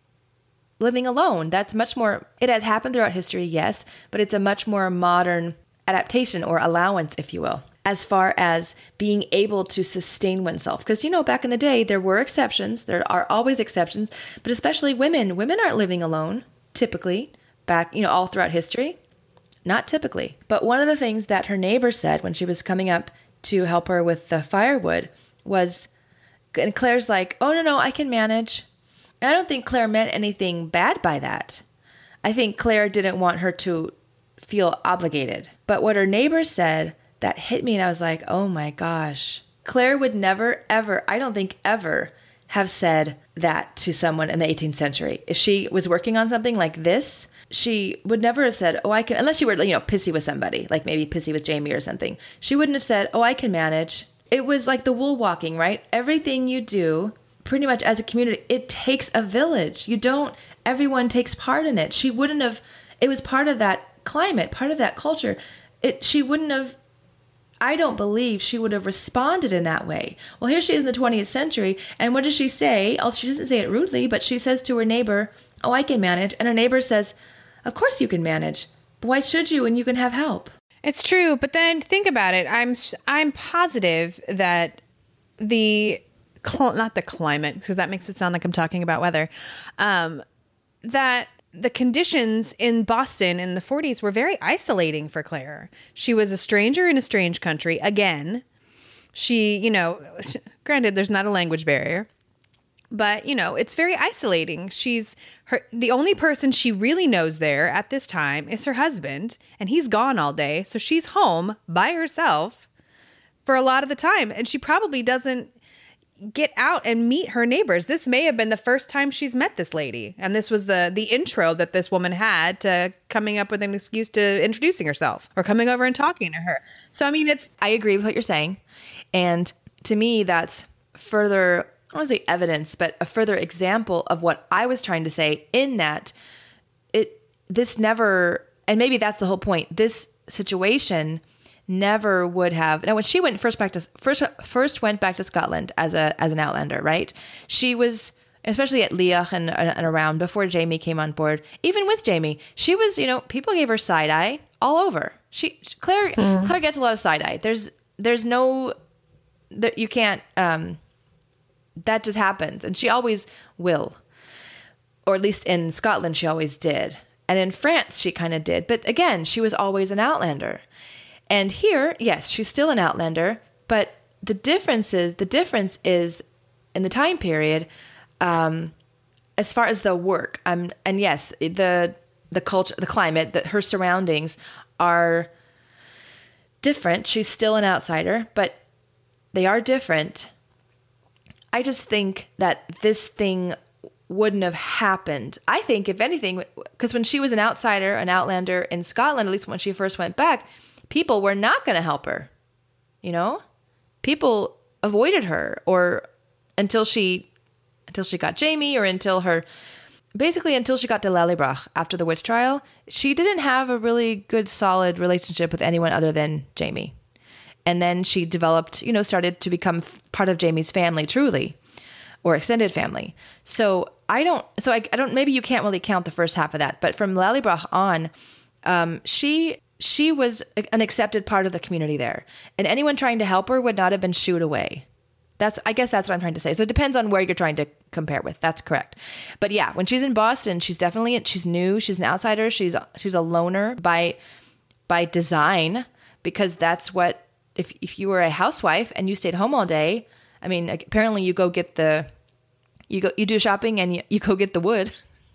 living alone. That's much more, it has happened throughout history, yes, but it's a much more modern adaptation or allowance, if you will, as far as being able to sustain oneself. Because, you know, back in the day, there were exceptions. There are always exceptions, but especially women. Women aren't living alone, typically, back, you know, all throughout history. Not typically. But one of the things that her neighbor said when she was coming up to help her with the firewood was, and Claire's like, "Oh, no, no, I can manage." And I don't think Claire meant anything bad by that. I think Claire didn't want her to feel obligated. But what her neighbor said, that hit me, and I was like, oh my gosh. Claire would never, ever, I don't think ever, have said that to someone in the eighteenth century. If she was working on something like this, she would never have said, oh, I can, unless you were, you know, pissy with somebody, like maybe pissy with Jamie or something. She wouldn't have said, oh, I can manage. It was like the wool walking, right? Everything you do, pretty much as a community, it takes a village. You don't, everyone takes part in it. She wouldn't have, it was part of that climate, part of that culture. It, she wouldn't have, I don't believe she would have responded in that way. Well, here she is in the twentieth century, and what does she say? Oh, she doesn't say it rudely, but she says to her neighbor, oh, I can manage. And her neighbor says, of course you can manage. But why should you when you can have help? It's true, but then think about it. I'm I'm positive that the Cl- not the climate, because that makes it sound like I'm talking about weather, um, that the conditions in Boston in the forties were very isolating for Claire. She was a stranger in a strange country. Again, she, you know, granted, there's not a language barrier, but, you know, it's very isolating. She's her, the only person she really knows there at this time is her husband, and he's gone all day. So she's home by herself for a lot of the time, and she probably doesn't get out and meet her neighbors. This may have been the first time she's met this lady. And this was the the intro that this woman had to coming up with an excuse to introducing herself or coming over and talking to her. So, I mean, it's... I agree with what you're saying. And to me, that's further, I don't want to say evidence, but a further example of what I was trying to say, in that it, this never, and maybe that's the whole point, this situation never would have. Now, when she went first back to first first went back to Scotland as a as an outlander, right? She was, especially at Leach and, and around before Jamie came on board. Even with Jamie, she was, you know, people gave her side eye all over. She Claire mm. Claire gets a lot of side eye. There's there's no that you can't. Um, that just happens, and she always will, or at least in Scotland, she always did, and in France, she kind of did. But again, she was always an outlander. And here, yes, she's still an outlander, but the difference is, the difference is in the time period, um, as far as the work, um, and yes, the the culture, the climate, that her surroundings are different. She's still an outsider, but they are different. I just think that this thing wouldn't have happened. I think, if anything, because when she was an outsider, an outlander in Scotland, at least when she first went back, people were not going to help her. you know? People avoided her or until she until she got Jamie or until her basically until she got to Lallybroch after the witch trial. She didn't have a really good solid relationship with anyone other than Jamie. And then she developed, you know, started to become part of Jamie's family truly, or extended family. So I don't, so I, I don't, maybe you can't really count the first half of that, but from Lallybroch on, um, she, she was an accepted part of the community there, and anyone trying to help her would not have been shooed away. That's, I guess that's what I'm trying to say. So it depends on where you're trying to compare with. That's correct. But yeah, when she's in Boston, she's definitely, she's new. She's an outsider. She's, she's a loner by, by design, because that's what, if, if you were a housewife and you stayed home all day, I mean, apparently you go get the, you go, you do shopping and you, you go get the wood.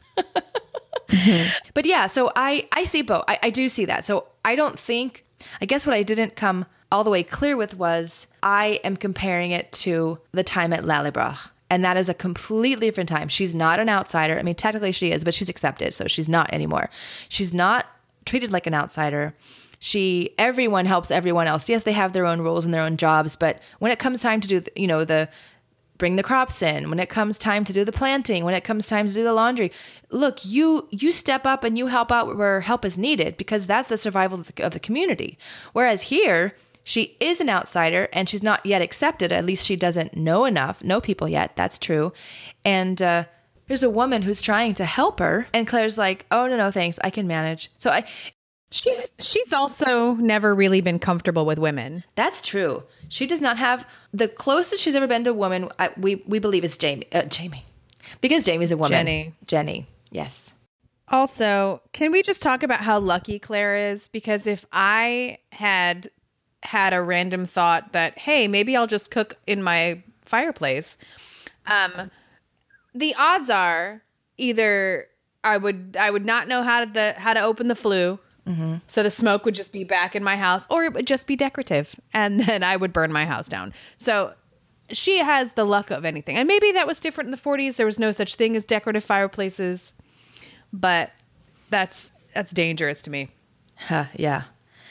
Mm-hmm. But yeah, so I, I see both. I, I do see that. So I don't think, I guess what I didn't come all the way clear with was I am comparing it to the time at Lallybroch. And that is a completely different time. She's not an outsider. I mean, technically she is, but she's accepted. So she's not anymore. She's not treated like an outsider. She, everyone helps everyone else. Yes, they have their own roles and their own jobs. But when it comes time to do, you know, the, bring the crops in, when it comes time to do the planting, when it comes time to do the laundry, look, you you step up and you help out where help is needed, because that's the survival of the, of the community. Whereas here, she is an outsider and she's not yet accepted. At least she doesn't know enough, know people yet. That's true. And uh, there's a woman who's trying to help her, and Claire's like, oh, no, no, thanks. I can manage. So I... She's she's also never really been comfortable with women. That's true. She does not have, the closest she's ever been to a woman, I, we we believe is Jamie. Uh, Jamie. Because Jamie's a woman. Jenny. Jenny. Yes. Also, can we just talk about how lucky Claire is? Because if I had had a random thought that, hey, maybe I'll just cook in my fireplace, um, the odds are either I would I would not know how to the how to open the flue. Mm-hmm. So the smoke would just be back in my house, or it would just be decorative, and then I would burn my house down. So she has the luck of anything. And maybe that was different in the forties. There was no such thing as decorative fireplaces, but that's that's dangerous to me. Huh, yeah.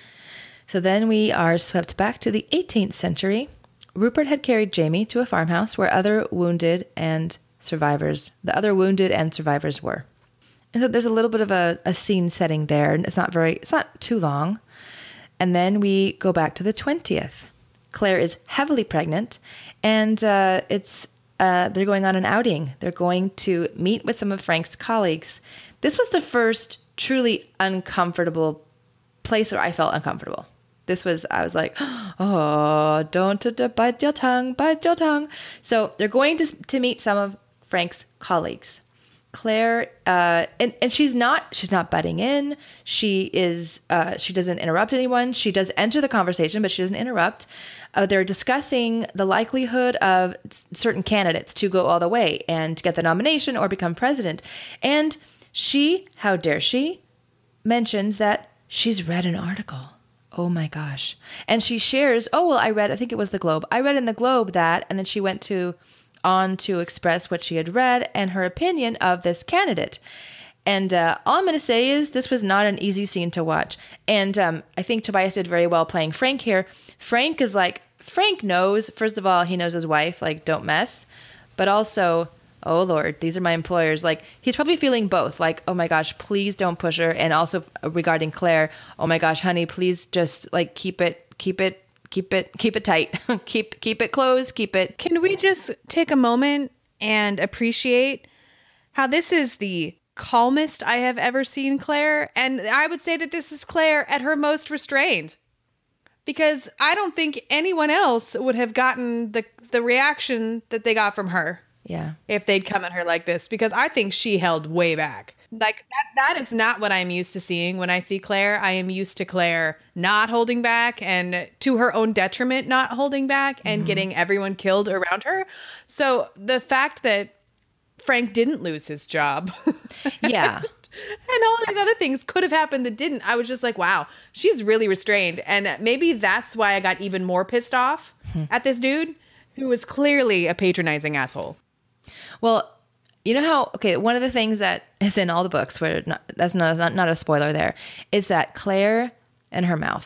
So then we are swept back to the eighteenth century. Rupert had carried Jamie to a farmhouse where other wounded and survivors, the other wounded and survivors were. And so there's a little bit of a, a scene setting there. It's not very, it's not too long. And then we go back to the twentieth. Claire is heavily pregnant, and uh, it's uh, they're going on an outing. They're going to meet with some of Frank's colleagues. This was the first truly uncomfortable place where I felt uncomfortable. This was, I was like, oh, don't uh, bite your tongue, bite your tongue. So they're going to to meet some of Frank's colleagues. Claire, uh, and, and she's not, she's not butting in. She is, uh, she doesn't interrupt anyone. She does enter the conversation, but she doesn't interrupt. Uh, they're discussing the likelihood of certain candidates to go all the way and get the nomination or become president. And she, how dare she, mentions that she's read an article. Oh my gosh. And she shares, oh, well, I read, I think it was the Globe. I read in the Globe that, and then she went to on to express what she had read and her opinion of this candidate. And uh, all I'm going to say is this was not an easy scene to watch. And um, I think Tobias did very well playing Frank here. Frank is like, Frank knows, first of all, he knows his wife, like, don't mess. But also, oh, Lord, these are my employers. Like, he's probably feeling both. Like, oh, my gosh, please don't push her. And also regarding Claire, oh, my gosh, honey, please just, like, keep it, keep it, Keep it, keep it tight. keep, keep it closed. Keep it. Can we just take a moment and appreciate how this is the calmest I have ever seen Claire? And I would say that this is Claire at her most restrained, because I don't think anyone else would have gotten the, the reaction that they got from her. Yeah. If they'd come at her like this, because I think she held way back. Like that, that is not what I'm used to seeing when I see Claire. I am used to Claire not holding back, and to her own detriment, not holding back and mm-hmm. getting everyone killed around her. So the fact that Frank didn't lose his job. Yeah. And all these other things could have happened that didn't. I was just like, wow, she's really restrained. And maybe that's why I got even more pissed off mm-hmm. at this dude who was clearly a patronizing asshole. Well, you know how, okay, one of the things that is in all the books, where not, that's not, not not a spoiler there, is that Claire and her mouth,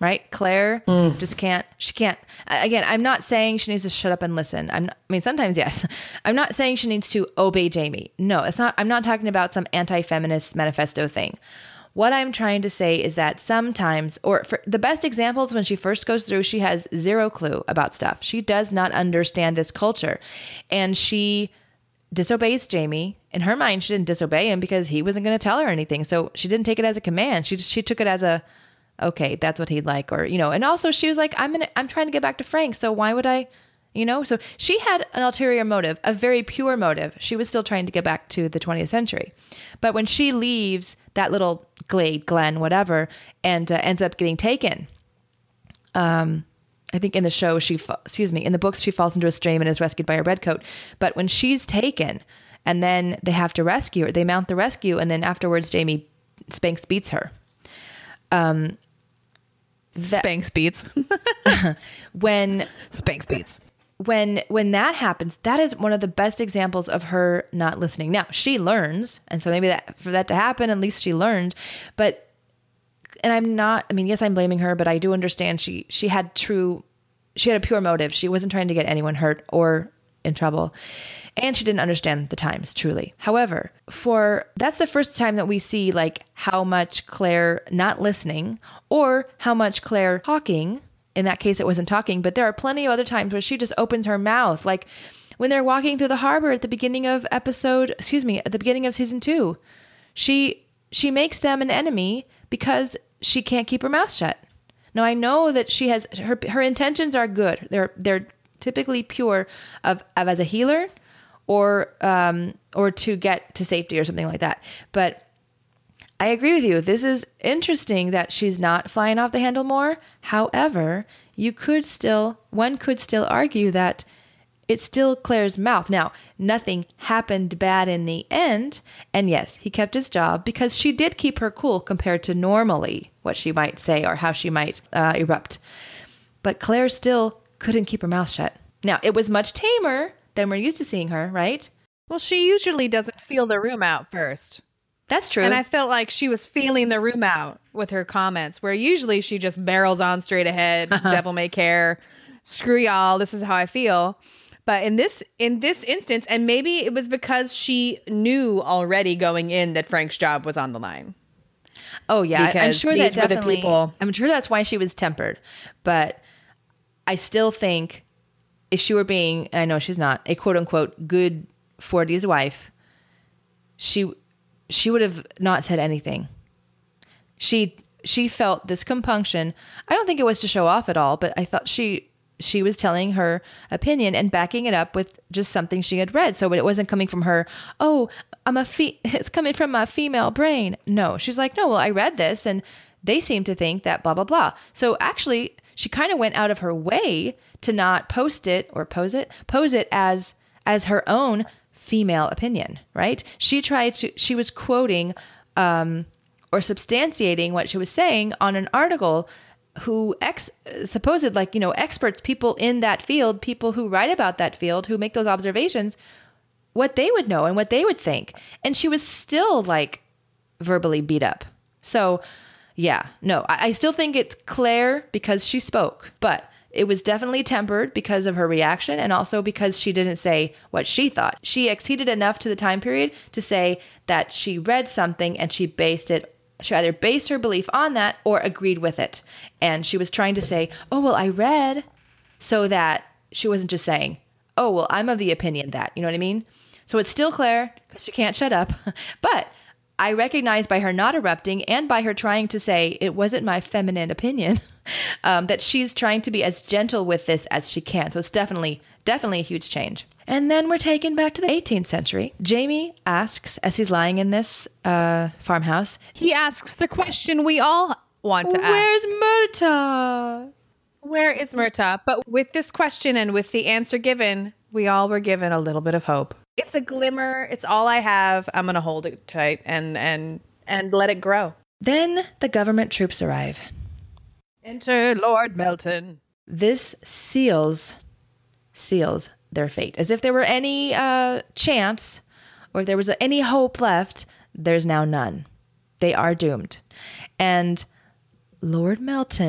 right? Claire mm. just can't, she can't, again, I'm not saying she needs to shut up and listen. I'm not, I mean, sometimes yes. I'm not saying she needs to obey Jamie. No, it's not, I'm not talking about some anti-feminist manifesto thing. What I'm trying to say is that sometimes, or for the best examples, when she first goes through, she has zero clue about stuff. She does not understand this culture, and she disobeys Jamie. In her mind, she didn't disobey him because he wasn't going to tell her anything. So she didn't take it as a command. She she took it as a, okay, that's what he'd like, or, you know, and also she was like, I'm gonna, I'm trying to get back to Frank. So why would I, you know, so she had an ulterior motive, a very pure motive. She was still trying to get back to the twentieth century. But when she leaves that little glade, glen, whatever, and uh, ends up getting taken, um, I think in the show, she, fa- excuse me, in the books, she falls into a stream and is rescued by a redcoat. But when she's taken and then they have to rescue her, they mount the rescue. And then afterwards, Jamie Spanks beats her. Um, that, Spanks beats. when Spanks beats. When when that happens, that is one of the best examples of her not listening. Now, she learns, and so maybe that for that to happen, at least she learned. But, and I'm not, I mean, yes, I'm blaming her, but I do understand she she had true, she had a pure motive. She wasn't trying to get anyone hurt or in trouble. And she didn't understand the times, truly. However, for that's the first time that we see like how much Claire not listening or how much Claire talking. In that case, it wasn't talking, but there are plenty of other times where she just opens her mouth. Like when they're walking through the harbor at the beginning of episode, excuse me, at the beginning of season two, she, she makes them an enemy because she can't keep her mouth shut. Now I know that she has, her, her intentions are good. They're, they're typically pure of, of as a healer or, um, or to get to safety or something like that. But I agree with you. This is interesting that she's not flying off the handle more. However, you could still, one could still argue that it's still Claire's mouth. Now, nothing happened bad in the end. And yes, he kept his job because she did keep her cool compared to normally what she might say or how she might uh, erupt. But Claire still couldn't keep her mouth shut. Now, it was much tamer than we're used to seeing her, right? Well, she usually doesn't feel the room out first. That's true. And I felt like she was feeling the room out with her comments, where usually she just barrels on straight ahead, uh-huh. devil may care, screw y'all, this is how I feel. But in this in this instance, and maybe it was because she knew already going in that Frank's job was on the line. Oh yeah, because I'm sure that definitely. People. I'm sure that's why she was tempered. But I still think if she were being, and I know she's not, a quote unquote good forties wife, she. she would have not said anything. She she felt this compunction. I don't think it was to show off at all, but I thought she she was telling her opinion and backing it up with just something she had read. So it wasn't coming from her, oh, I'm a fe- it's coming from my female brain. No, she's like, no, well, I read this and they seem to think that blah, blah, blah. So actually, she kind of went out of her way to not post it or pose it, pose it as as her own female opinion, right? She tried to, she was quoting um, or substantiating what she was saying on an article who ex supposed like, you know, experts, people in that field, people who write about that field, who make those observations, what they would know and what they would think. And she was still like verbally beat up. So yeah, no, I, I still think it's Claire because she spoke, but it was definitely tempered because of her reaction and also because she didn't say what she thought. She exceeded enough to the time period to say that she read something and she based it, she either based her belief on that or agreed with it. And she was trying to say, oh, well, I read, so that she wasn't just saying, oh, well, I'm of the opinion that, you know what I mean? So it's still Claire because she can't shut up. But I recognize by her not erupting and by her trying to say it wasn't my feminine opinion, um, that she's trying to be as gentle with this as she can. So it's definitely, definitely a huge change. And then we're taken back to the eighteenth century. Jamie asks, as he's lying in this uh, farmhouse, he asks the question we all want to Where's ask. Where's Myrta? Where is Myrta? But with this question and with the answer given, we all were given a little bit of hope. It's a glimmer. It's all I have. I'm going to hold it tight and, and, and let it grow. Then the government troops arrive. Enter Lord Melton. This seals, seals their fate. As if there were any uh, chance or if there was any hope left, there's now none. They are doomed. And Lord Melton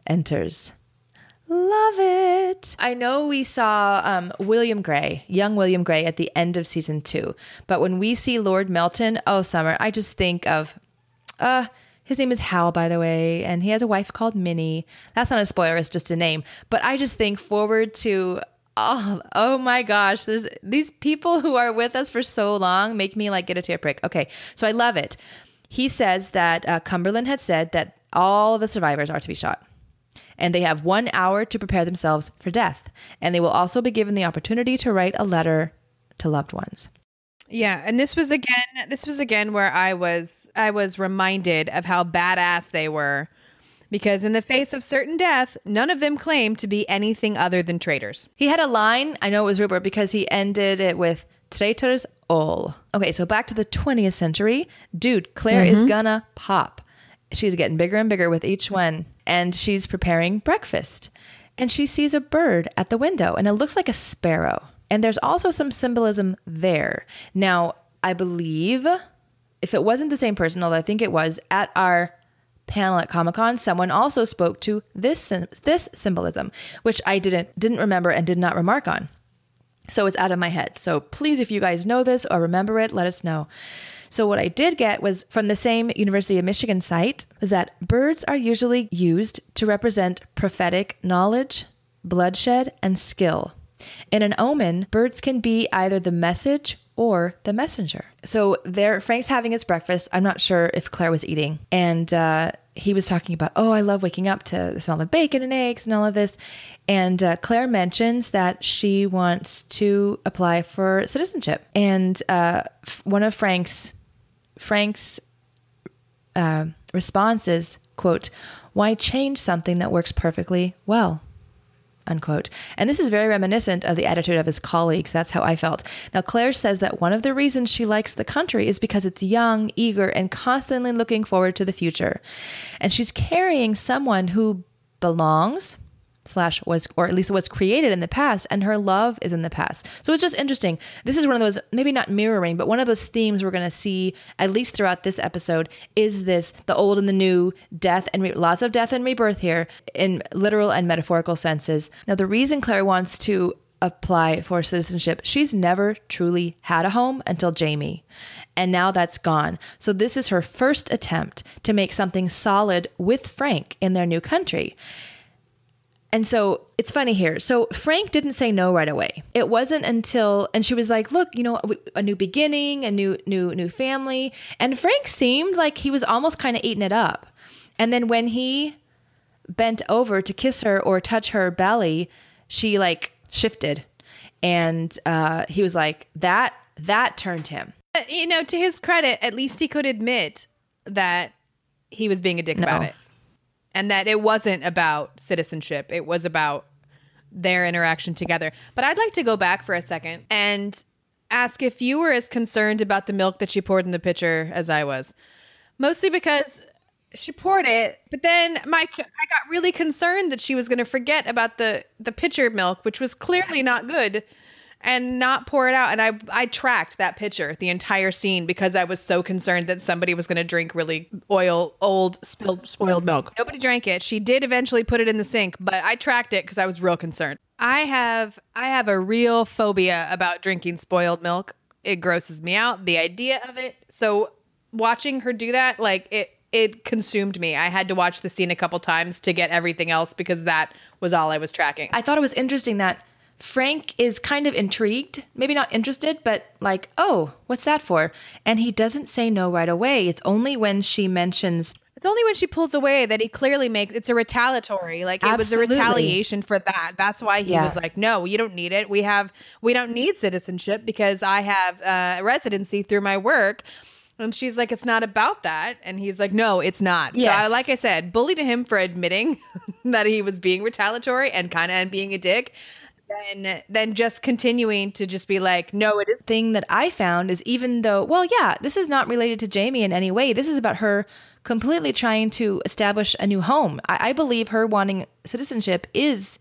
enters. Love it. I know we saw um, William Grey, young William Grey at the end of season two. But when we see Lord Melton, oh, Summer, I just think of, uh, his name is Hal, by the way, and he has a wife called Minnie. That's not a spoiler, it's just a name. But I just think forward to, oh, oh my gosh, there's these people who are with us for so long make me like get a tear prick. Okay, so I love it. He says that uh, Cumberland had said that all of the survivors are to be shot. And they have one hour to prepare themselves for death. And they will also be given the opportunity to write a letter to loved ones. Yeah, and this was again this was again where I was I was reminded of how badass they were, because in the face of certain death, none of them claimed to be anything other than traitors. He had a line, I know it was Rupert, because he ended it with traitors all. Okay, so back to the twentieth century. Dude, Claire mm-hmm. is gonna pop. She's getting bigger and bigger with each one. And she's preparing breakfast. And she sees a bird at the window. And it looks like a sparrow. And there's also some symbolism there. Now, I believe, if it wasn't the same person, although I think it was, at our panel at Comic-Con, someone also spoke to this this symbolism, which I didn't didn't remember and did not remark on. So it's out of my head. So please, if you guys know this or remember it, let us know. So what I did get was from the same University of Michigan site was that birds are usually used to represent prophetic knowledge, bloodshed, and skill. In an omen, birds can be either the message or the messenger. So there, Frank's having his breakfast. I'm not sure if Claire was eating. And uh, he was talking about, oh, I love waking up to the smell of bacon and eggs and all of this. And uh, Claire mentions that she wants to apply for citizenship. And uh, one of Frank's Frank's uh, response is, quote, "Why change something that works perfectly well?" Unquote. And this is very reminiscent of the attitude of his colleagues. That's how I felt. Now, Claire says that one of the reasons she likes the country is because it's young, eager, and constantly looking forward to the future. And she's carrying someone who belongs, slash was, or at least was created in the past, and her love is in the past. So it's just interesting. This is one of those, maybe not mirroring, but one of those themes we're going to see, at least throughout this episode, is this, the old and the new, death and re- lots of death and rebirth here in literal and metaphorical senses. Now, the reason Claire wants to apply for citizenship, she's never truly had a home until Jamie. And now that's gone. So this is her first attempt to make something solid with Frank in their new country. And so it's funny here. So Frank didn't say no right away. It wasn't until, and she was like, look, you know, a new beginning, a new, new, new family. And Frank seemed like he was almost kind of eating it up. And then when he bent over to kiss her or touch her belly, she like shifted. And uh, he was like, that, that turned him. You know, to his credit, at least he could admit that he was being a dick no. about it. And that it wasn't about citizenship. It was about their interaction together. But I'd like to go back for a second and ask if you were as concerned about the milk that she poured in the pitcher as I was. Mostly because she poured it, but then my I got really concerned that she was going to forget about the, the pitcher milk, which was clearly not good, and not pour it out. And I I tracked that pitcher the entire scene because I was so concerned that somebody was going to drink really oil, old, spilled, spoiled milk. Nobody drank it. She did eventually put it in the sink, but I tracked it because I was real concerned. I have I have a real phobia about drinking spoiled milk. It grosses me out, the idea of it. So watching her do that, like it it consumed me. I had to watch the scene a couple times to get everything else because that was all I was tracking. I thought it was interesting that Frank is kind of intrigued, maybe not interested, but like, oh, what's that for? And he doesn't say no right away. It's only when she mentions... It's only when she pulls away that he clearly makes... It's a retaliatory. Like, it Absolutely. was a retaliation for that. That's why he yeah. was like, no, you don't need it. We have... We don't need citizenship because I have uh, residency through my work. And she's like, it's not about that. And he's like, no, it's not. Yes. So, I, like I said, bully to him for admitting that he was being retaliatory and kind of and being a dick. Then, then just continuing to just be like, no, it is. Thing that I found is even though, well, yeah, this is not related to Jamie in any way. This is about her completely trying to establish a new home. I, I believe her wanting citizenship is,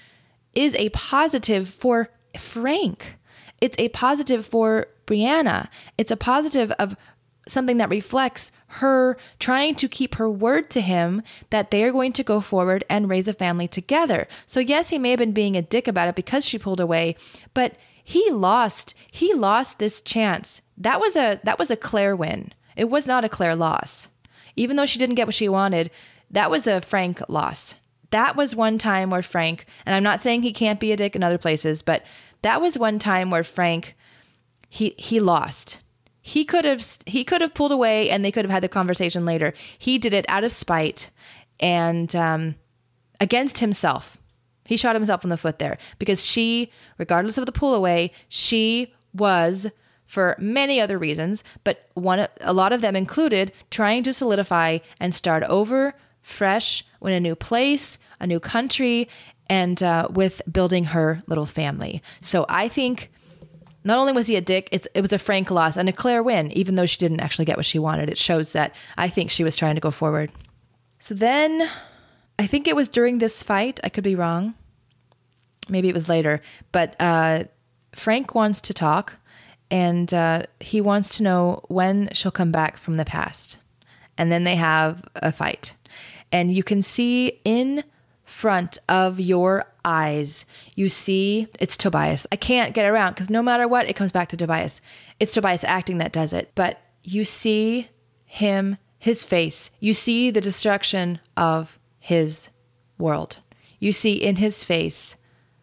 is a positive for Frank. It's a positive for Brianna. It's a positive of something that reflects her trying to keep her word to him that they are going to go forward and raise a family together. So yes, he may have been being a dick about it because she pulled away, but he lost, he lost this chance. That was a, that was a Claire win. It was not a Claire loss. Even though she didn't get what she wanted, that was a Frank loss. That was one time where Frank, and I'm not saying he can't be a dick in other places, but that was one time where Frank, he, he lost. He could have he could have pulled away and they could have had the conversation later. He did it out of spite and um, against himself. He shot himself in the foot there because she, regardless of the pull away, she was, for many other reasons, but one a lot of them included trying to solidify and start over fresh in a new place, a new country, and uh, with building her little family. So I think not only was he a dick, it's, it was a Frank loss and a Claire win, even though she didn't actually get what she wanted. It shows that I think she was trying to go forward. So then I think it was during this fight. I could be wrong. Maybe it was later. But uh, Frank wants to talk and uh, he wants to know when she'll come back from the past. And then they have a fight. And you can see in front of your eyes, you see it's Tobias. I can't get around because no matter what, it comes back to Tobias. It's Tobias acting that does it. But you see him, his face. You see the destruction of his world. You see in his face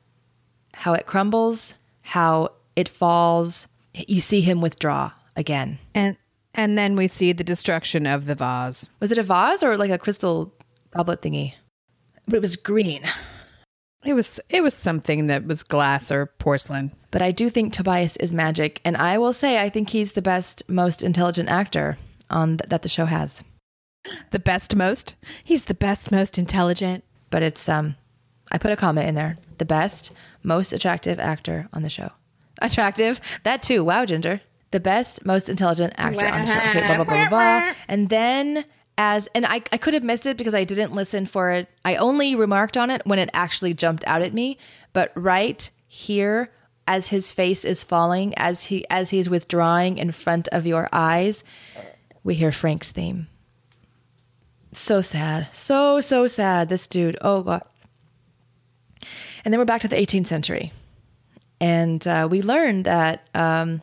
how it crumbles, how it falls. You see him withdraw again. And and then we see the destruction of the vase. Was it a vase or like a crystal goblet thingy? But it was green. It was it was something that was glass or porcelain. But I do think Tobias is magic. And I will say, I think he's the best, most intelligent actor on th- that the show has. The best most? He's the best, most intelligent. But it's, um, I put a comment in there. The best, most attractive actor on the show. Attractive? That too. Wow, Ginger. The best, most intelligent actor on the show. Okay, blah, blah, blah, blah, blah. And then... As and I, I could have missed it because I didn't listen for it. I only remarked on it when it actually jumped out at me. But right here, as his face is falling, as he as he's withdrawing in front of your eyes, we hear Frank's theme. So sad. So, so sad. This dude. Oh, God. And then we're back to the eighteenth century. And uh, we learned that um,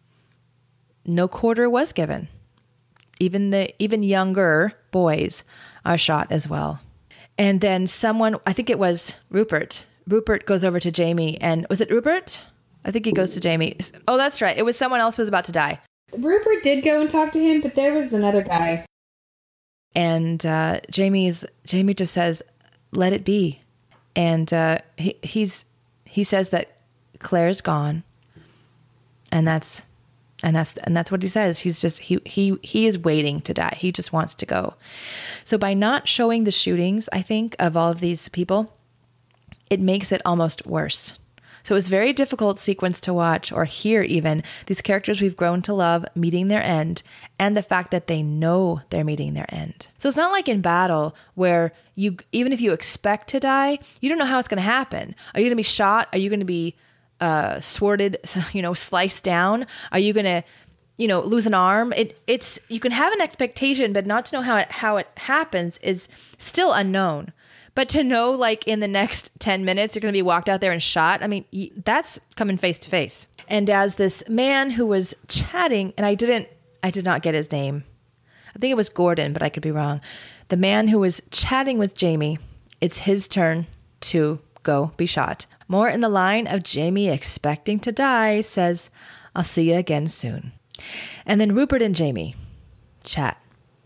no quarter was given. Even the even younger boys are shot as well. And then someone, I think it was Rupert. Rupert goes over to Jamie and was it Rupert? I think he goes to Jamie. Oh, that's right. It was someone else who was about to die. Rupert did go and talk to him, but there was another guy. And uh, Jamie's Jamie just says, "Let it be." And uh, he he's he says that Claire's gone, and that's. And that's and that's what he says. He's just he he he is waiting to die. He just wants to go. So by not showing the shootings, I think, of all of these people, it makes it almost worse. So it was a very difficult sequence to watch or hear even these characters we've grown to love meeting their end and the fact that they know they're meeting their end. So it's not like in battle where you even if you expect to die, you don't know how it's going to happen. Are you going to be shot? Are you going to be uh, sworded, you know, sliced down? Are you going to, you know, lose an arm? It it's, you can have an expectation, but not to know how it, how it happens is still unknown. But to know like in the next ten minutes, you're going to be walked out there and shot. I mean, that's coming face to face. And as this man who was chatting, and I didn't, I did not get his name. I think it was Gordon, but I could be wrong. The man who was chatting with Jamie, it's his turn to go be shot. More in the line of Jamie expecting to die says, "I'll see you again soon." And then Rupert and Jamie chat.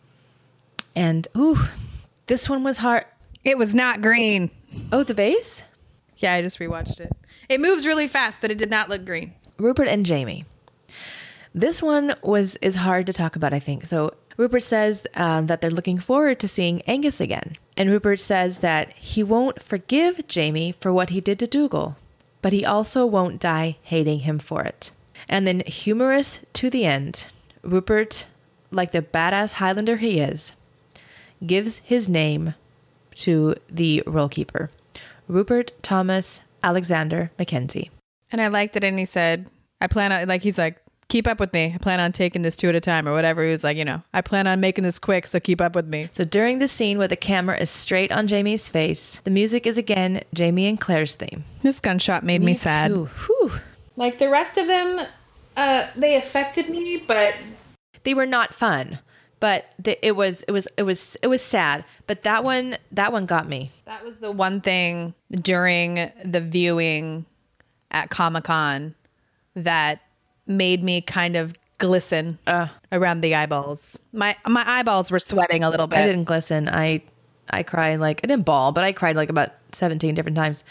And, ooh, this one was hard. It was not green. Oh, the vase? Yeah, I just rewatched it. It moves really fast, but it did not look green. Rupert and Jamie. This one was is hard to talk about, I think. So Rupert says uh, that they're looking forward to seeing Angus again. And Rupert says that he won't forgive Jamie for what he did to Dougal, but he also won't die hating him for it. And then humorous to the end, Rupert, like the badass Highlander he is, gives his name to the role keeper, Rupert Thomas Alexander Mackenzie. And I liked it. And he said, I plan on, like, he's like, keep up with me. I plan on taking this two at a time or whatever. He was like, you know, I plan on making this quick, so keep up with me. So during the scene where the camera is straight on Jamie's face, the music is again Jamie and Claire's theme. This gunshot made me, me sad. Too. Whew. Like the rest of them, uh, they affected me, but they were not fun. But the, it was it was it was it was sad. But that one that one got me. That was the one thing during the viewing at Comic-Con that made me kind of glisten uh, around the eyeballs. My my eyeballs were sweating a little bit. I didn't glisten. I I cried like I didn't bawl, but I cried like about seventeen different times.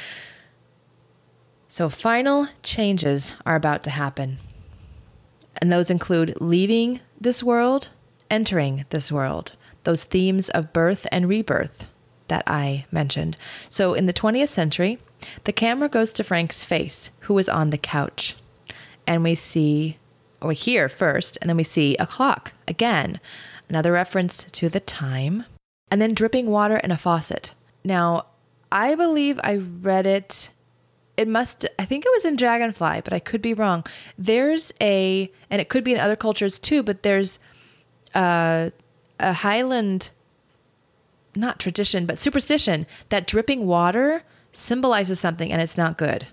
So final changes are about to happen. And those include leaving this world, entering this world, those themes of birth and rebirth that I mentioned. So in the twentieth century, the camera goes to Frank's face, who is on the couch. And we see, or we hear first, and then we see a clock. Again, another reference to the time. And then dripping water in a faucet. Now, I believe I read it... It must, I think it was in Dragonfly, but I could be wrong. There's a, and it could be in other cultures too, but there's a, a Highland, not tradition, but superstition that dripping water symbolizes something and it's not good.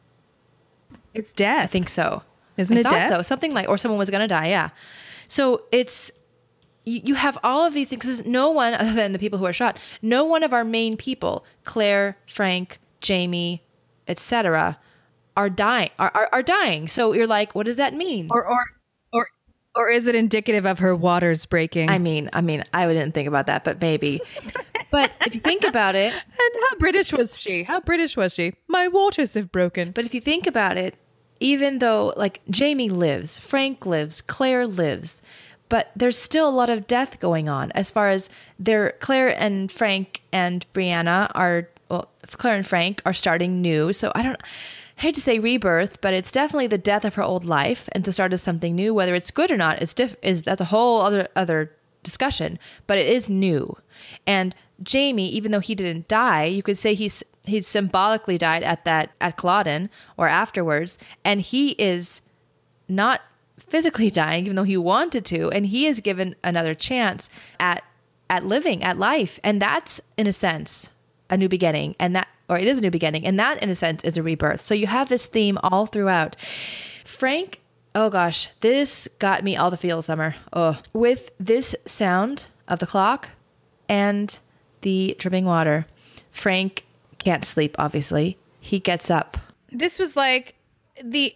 It's death. I think so. Isn't I it thought death? So. Something like, or someone was going to die. Yeah. So it's, you, you have all of these things. 'Cause no one other than the people who are shot, no one of our main people, Claire, Frank, Jamie, et cetera, are dying. Are, are are dying. So you're like, what does that mean? Or or or or is it indicative of her waters breaking? I mean, I mean, I didn't think about that, but maybe. But if you think about it, and how British was she? How British was she? My waters have broken. But if you think about it, even though like Jamie lives, Frank lives, Claire lives, but there's still a lot of death going on as far as their Claire and Frank and Brianna are. Well, Claire and Frank are starting new. So I don't I hate to say rebirth, but it's definitely the death of her old life and the start of something new. Whether it's good or not is diff- is that's a whole other other discussion. But it is new. And Jamie, even though he didn't die, you could say he's he's symbolically died at that at Culloden or afterwards, and he is not physically dying, even though he wanted to, and he is given another chance at at living, at life, and that's in a sense a new beginning, and that, or it is a new beginning, and that in a sense is a rebirth. So you have this theme all throughout. Frank, oh gosh, this got me all the feels, Summer. Oh, with this sound of the clock and the dripping water, Frank can't sleep, obviously. He gets up. This was like the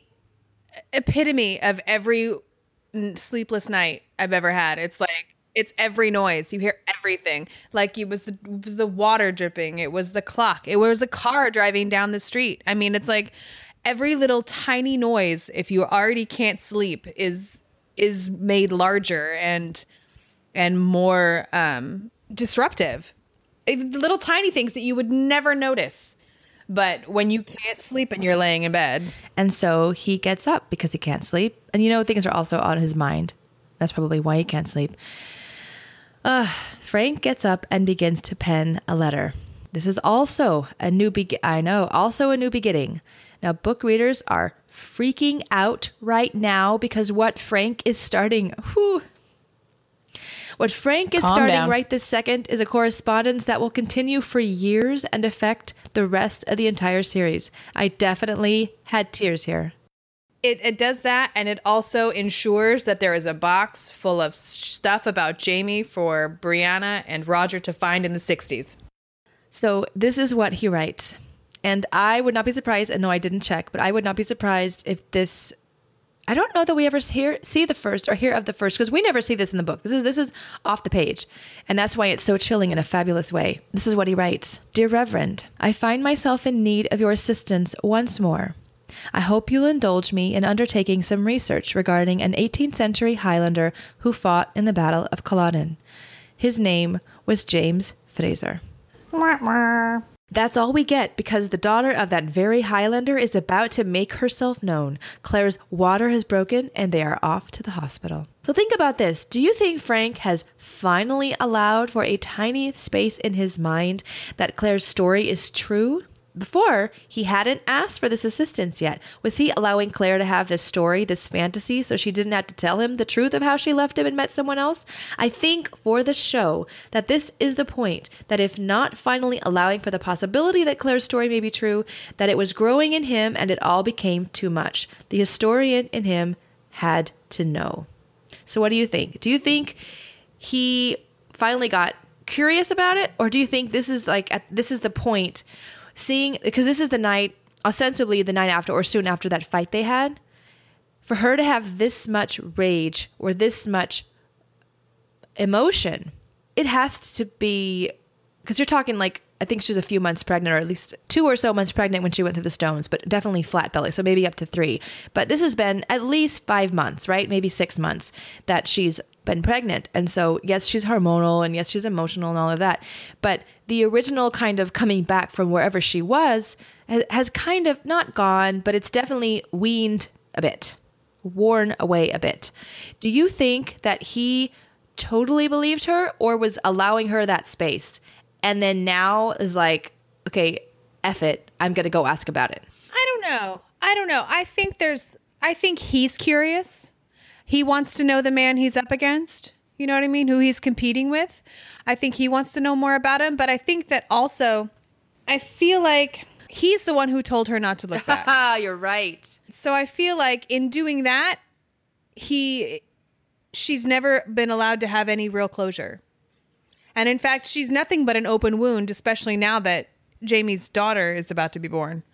epitome of every sleepless night I've ever had. It's like, it's every noise. You hear everything. Like it was the it was the water dripping. It was the clock. It was a car driving down the street. I mean, it's like every little tiny noise, if you already can't sleep, is is made larger and and more um, disruptive. It, little tiny things that you would never notice. But when you can't sleep and you're laying in bed. And so he gets up because he can't sleep. And you know, things are also on his mind. That's probably why he can't sleep. Uh, Frank gets up and begins to pen a letter. This is also a new be- I know, also a new beginning. Now, book readers are freaking out right now because what Frank is starting, whew, what Frank is Calm starting down. right this second is a correspondence that will continue for years and affect the rest of the entire series. I definitely had tears here. It, it does that, and it also ensures that there is a box full of stuff about Jamie for Brianna and Roger to find in the sixties. So this is what he writes. And I would not be surprised, and no, I didn't check, but I would not be surprised if this... I don't know that we ever hear, see the first or hear of the first, because we never see this in the book. This is this is off the page. And that's why it's so chilling in a fabulous way. This is what he writes. Dear Reverend, I find myself in need of your assistance once more. I hope you'll indulge me in undertaking some research regarding an eighteenth century Highlander who fought in the Battle of Culloden. His name was James Fraser. That's all we get because the daughter of that very Highlander is about to make herself known. Claire's water has broken and they are off to the hospital. So think about this. Do you think Frank has finally allowed for a tiny space in his mind that Claire's story is true? before, he hadn't asked for this assistance yet. Was he allowing Claire to have this story, this fantasy, so she didn't have to tell him the truth of how she left him and met someone else? I think for the show that this is the point, that if not finally allowing for the possibility that Claire's story may be true, that it was growing in him and it all became too much. The historian in him had to know. So what do you think? Do you think he finally got curious about it? Or do you think this is like, at, this is the point, seeing, because this is the night, ostensibly the night after or soon after that fight they had, for her to have this much rage or this much emotion, it has to be, because you're talking like, I think she's a few months pregnant, or at least two or so months pregnant when she went through the stones, but definitely flat belly. So maybe up to three. But this has been at least five months, right? Maybe six months that she's been pregnant. And so, yes, she's hormonal and yes, she's emotional and all of that. But the original kind of coming back from wherever she was has kind of not gone, but it's definitely weaned a bit, worn away a bit. Do you think that he totally believed her or was allowing her that space? And then now is like, okay, F it, I'm going to go ask about it. I don't know. I don't know. I think there's, I think he's curious. He wants to know the man he's up against. You know what I mean? Who he's competing with. I think he wants to know more about him. But I think that also, I feel like he's the one who told her not to look back. You're right. So I feel like in doing that, he, she's never been allowed to have any real closure. And in fact, she's nothing but an open wound, especially now that Jamie's daughter is about to be born.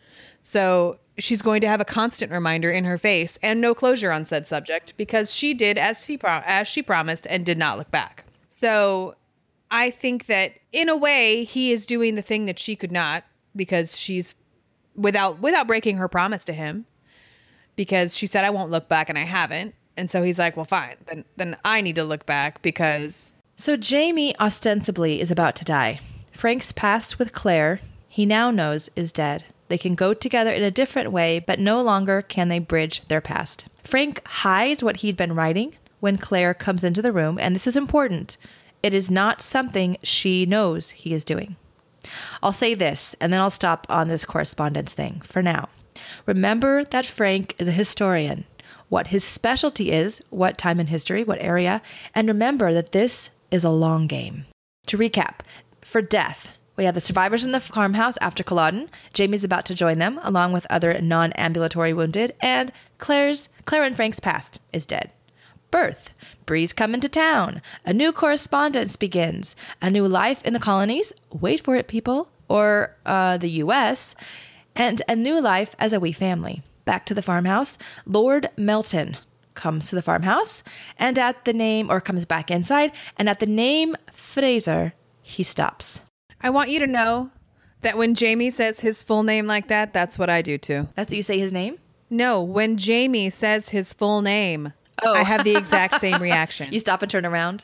So she's going to have a constant reminder in her face and no closure on said subject because she did as she, pro- as she promised and did not look back. So I think that in a way, he is doing the thing that she could not because she's without without breaking her promise to him because she said, I won't look back, and I haven't. And so he's like, well, fine, then then I need to look back because... So Jamie ostensibly is about to die. Frank's past with Claire, he now knows, is dead. They can go together in a different way, but no longer can they bridge their past. Frank hides what he'd been writing when Claire comes into the room, and this is important. It is not something she knows he is doing. I'll say this, and then I'll stop on this correspondence thing for now. Remember that Frank is a historian. What his specialty is, what time in history, what area, and remember that this is a long game. To recap, for death, we have the survivors in the farmhouse after Culloden. Jamie's about to join them, along with other non-ambulatory wounded, and Claire's, Claire and Frank's past is dead. Birth, Bree's coming to town. A new correspondence begins. A new life in the colonies, wait for it, people, or uh, the U S, and a new life as a wee family. Back to the farmhouse, Lord Melton comes to the farmhouse, and at the name, or comes back inside, and at the name Fraser, he stops. I want you to know that when Jamie says his full name like that, that's what I do too. That's what you say his name? No, when Jamie says his full name, Oh. I have the exact same reaction. You stop and turn around?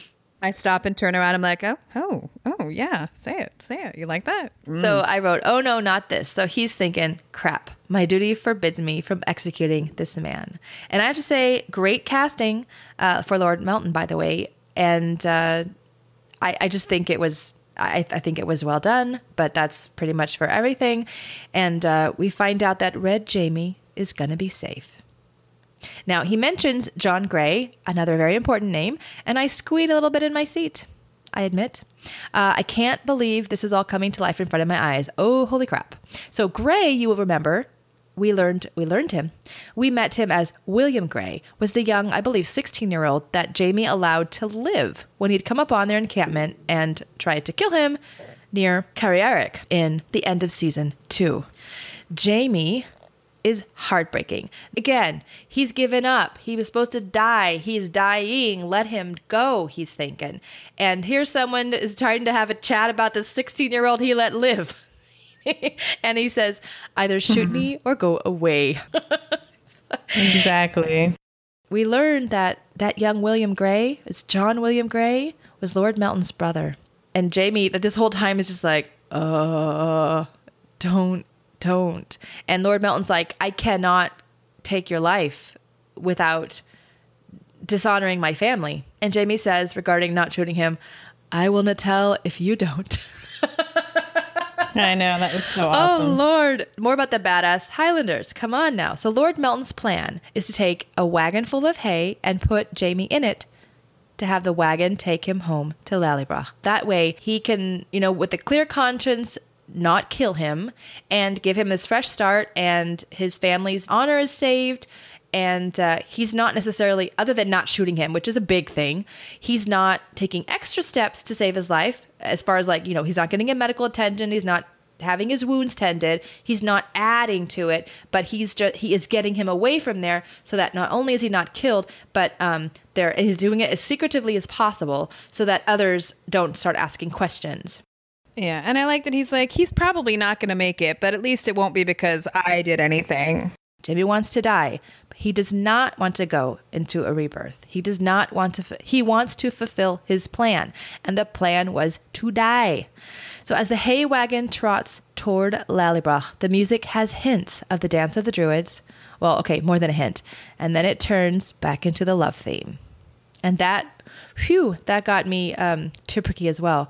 I stop and turn around. I'm like, oh, oh, oh, yeah, say it, say it. You like that? Mm. So I wrote, oh no, not this. So he's thinking, crap, my duty forbids me from executing this man. And I have to say, great casting uh, for Lord Melton, by the way. And uh, I, I just think it was, I, I think it was well done, but that's pretty much for everything. And uh, we find out that Red Jamie is going to be safe. Now, he mentions John Gray, another very important name, and I squeaked a little bit in my seat, I admit. Uh, I can't believe this is all coming to life in front of my eyes. Oh, holy crap. So Gray, you will remember, we learned we learned him. We met him as William Gray, was the young, I believe, sixteen-year-old that Jamie allowed to live when he'd come upon their encampment and tried to kill him near Carriaric in the end of season two. Jamie is heartbreaking. Again, he's given up. He was supposed to die. He's dying. Let him go, he's thinking. And here's someone is trying to have a chat about this sixteen-year-old he let live. And he says, either shoot me or go away. Exactly. We learned that that young William Gray, is John William Gray, was Lord Melton's brother. And Jamie, that this whole time is just like, uh, don't. Don't. And Lord Melton's like, I cannot take your life without dishonoring my family. And Jamie says, regarding not shooting him, I will not tell if you don't. I know, that was so Oh, awesome. Lord. More about the badass Highlanders. Come on now. So Lord Melton's plan is to take a wagon full of hay and put Jamie in it to have the wagon take him home to Lallybroch. That way he can, you know, with a clear conscience, not kill him and give him this fresh start, and his family's honor is saved. And uh, he's not necessarily, other than not shooting him, which is a big thing, he's not taking extra steps to save his life as far as like, you know, he's not getting him medical attention. He's not having his wounds tended. He's not adding to it, but he's just, he is getting him away from there so that not only is he not killed, but um, there he's doing it as secretively as possible so that others don't start asking questions. Yeah, and I like that he's like, he's probably not going to make it, but at least it won't be because I did anything. Jamie wants to die, but he does not want to go into a rebirth. He does not want to, f- he wants to fulfill his plan. And the plan was to die. So as the hay wagon trots toward Lallybroch, the music has hints of the Dance of the Druids. Well, okay, more than a hint. And then it turns back into the love theme. And that, phew, that got me um, tipperky as well.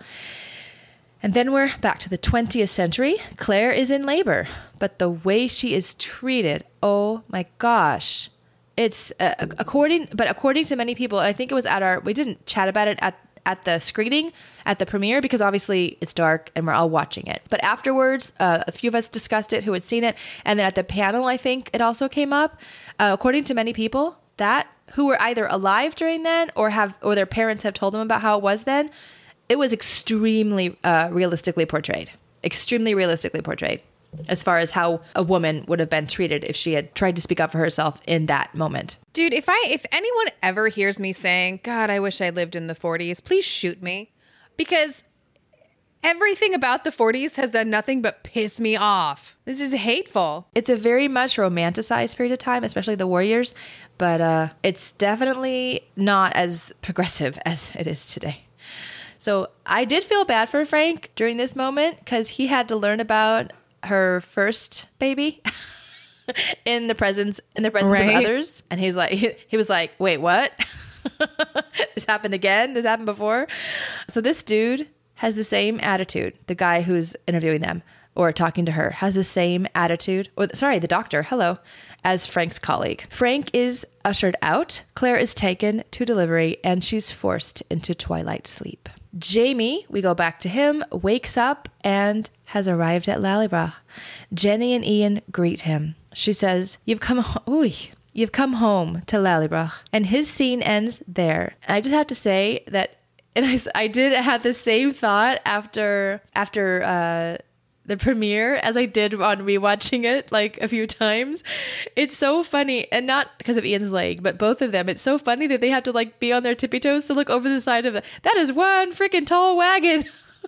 And then we're back to the twentieth century. Claire is in labor, but the way she is treated, oh my gosh. It's uh, according, but according to many people, and I think it was at our, we didn't chat about it at, at the screening, at the premiere, because obviously it's dark and we're all watching it. But afterwards, uh, a few of us discussed it who had seen it. And then at the panel, I think it also came up. Uh, according to many people, that who were either alive during then or have, or their parents have told them about how it was then, it was extremely uh, realistically portrayed, extremely realistically portrayed as far as how a woman would have been treated if she had tried to speak up for herself in that moment. Dude, if I if anyone ever hears me saying, God, I wish I lived in the forties, please shoot me. Because everything about the forties has done nothing but piss me off. This is hateful. It's a very much romanticized period of time, especially the warriors, but uh, it's definitely not as progressive as it is today. So I did feel bad for Frank during this moment because he had to learn about her first baby in the presence in the presence right. of others, and he's like, he, he was like, "Wait, what? This happened again? This happened before?" So this dude has the same attitude. The guy who's interviewing them or talking to her has the same attitude. Or sorry, the doctor. Hello, as Frank's colleague. Frank is ushered out. Claire is taken to delivery, and she's forced into twilight sleep. Jamie, we go back to him, wakes up and has arrived at Lallybroch. Jenny and Ian greet him. She says, "You've come, ho- ooh, you've come home to Lallybroch," and his scene ends there. I just have to say that, and I, I did have the same thought after after uh, the premiere as I did on rewatching it like a few times. It's so funny, and not because of Ian's leg, but both of them. It's so funny that they have to like be on their tippy toes to look over the side of the, that is one freaking tall wagon.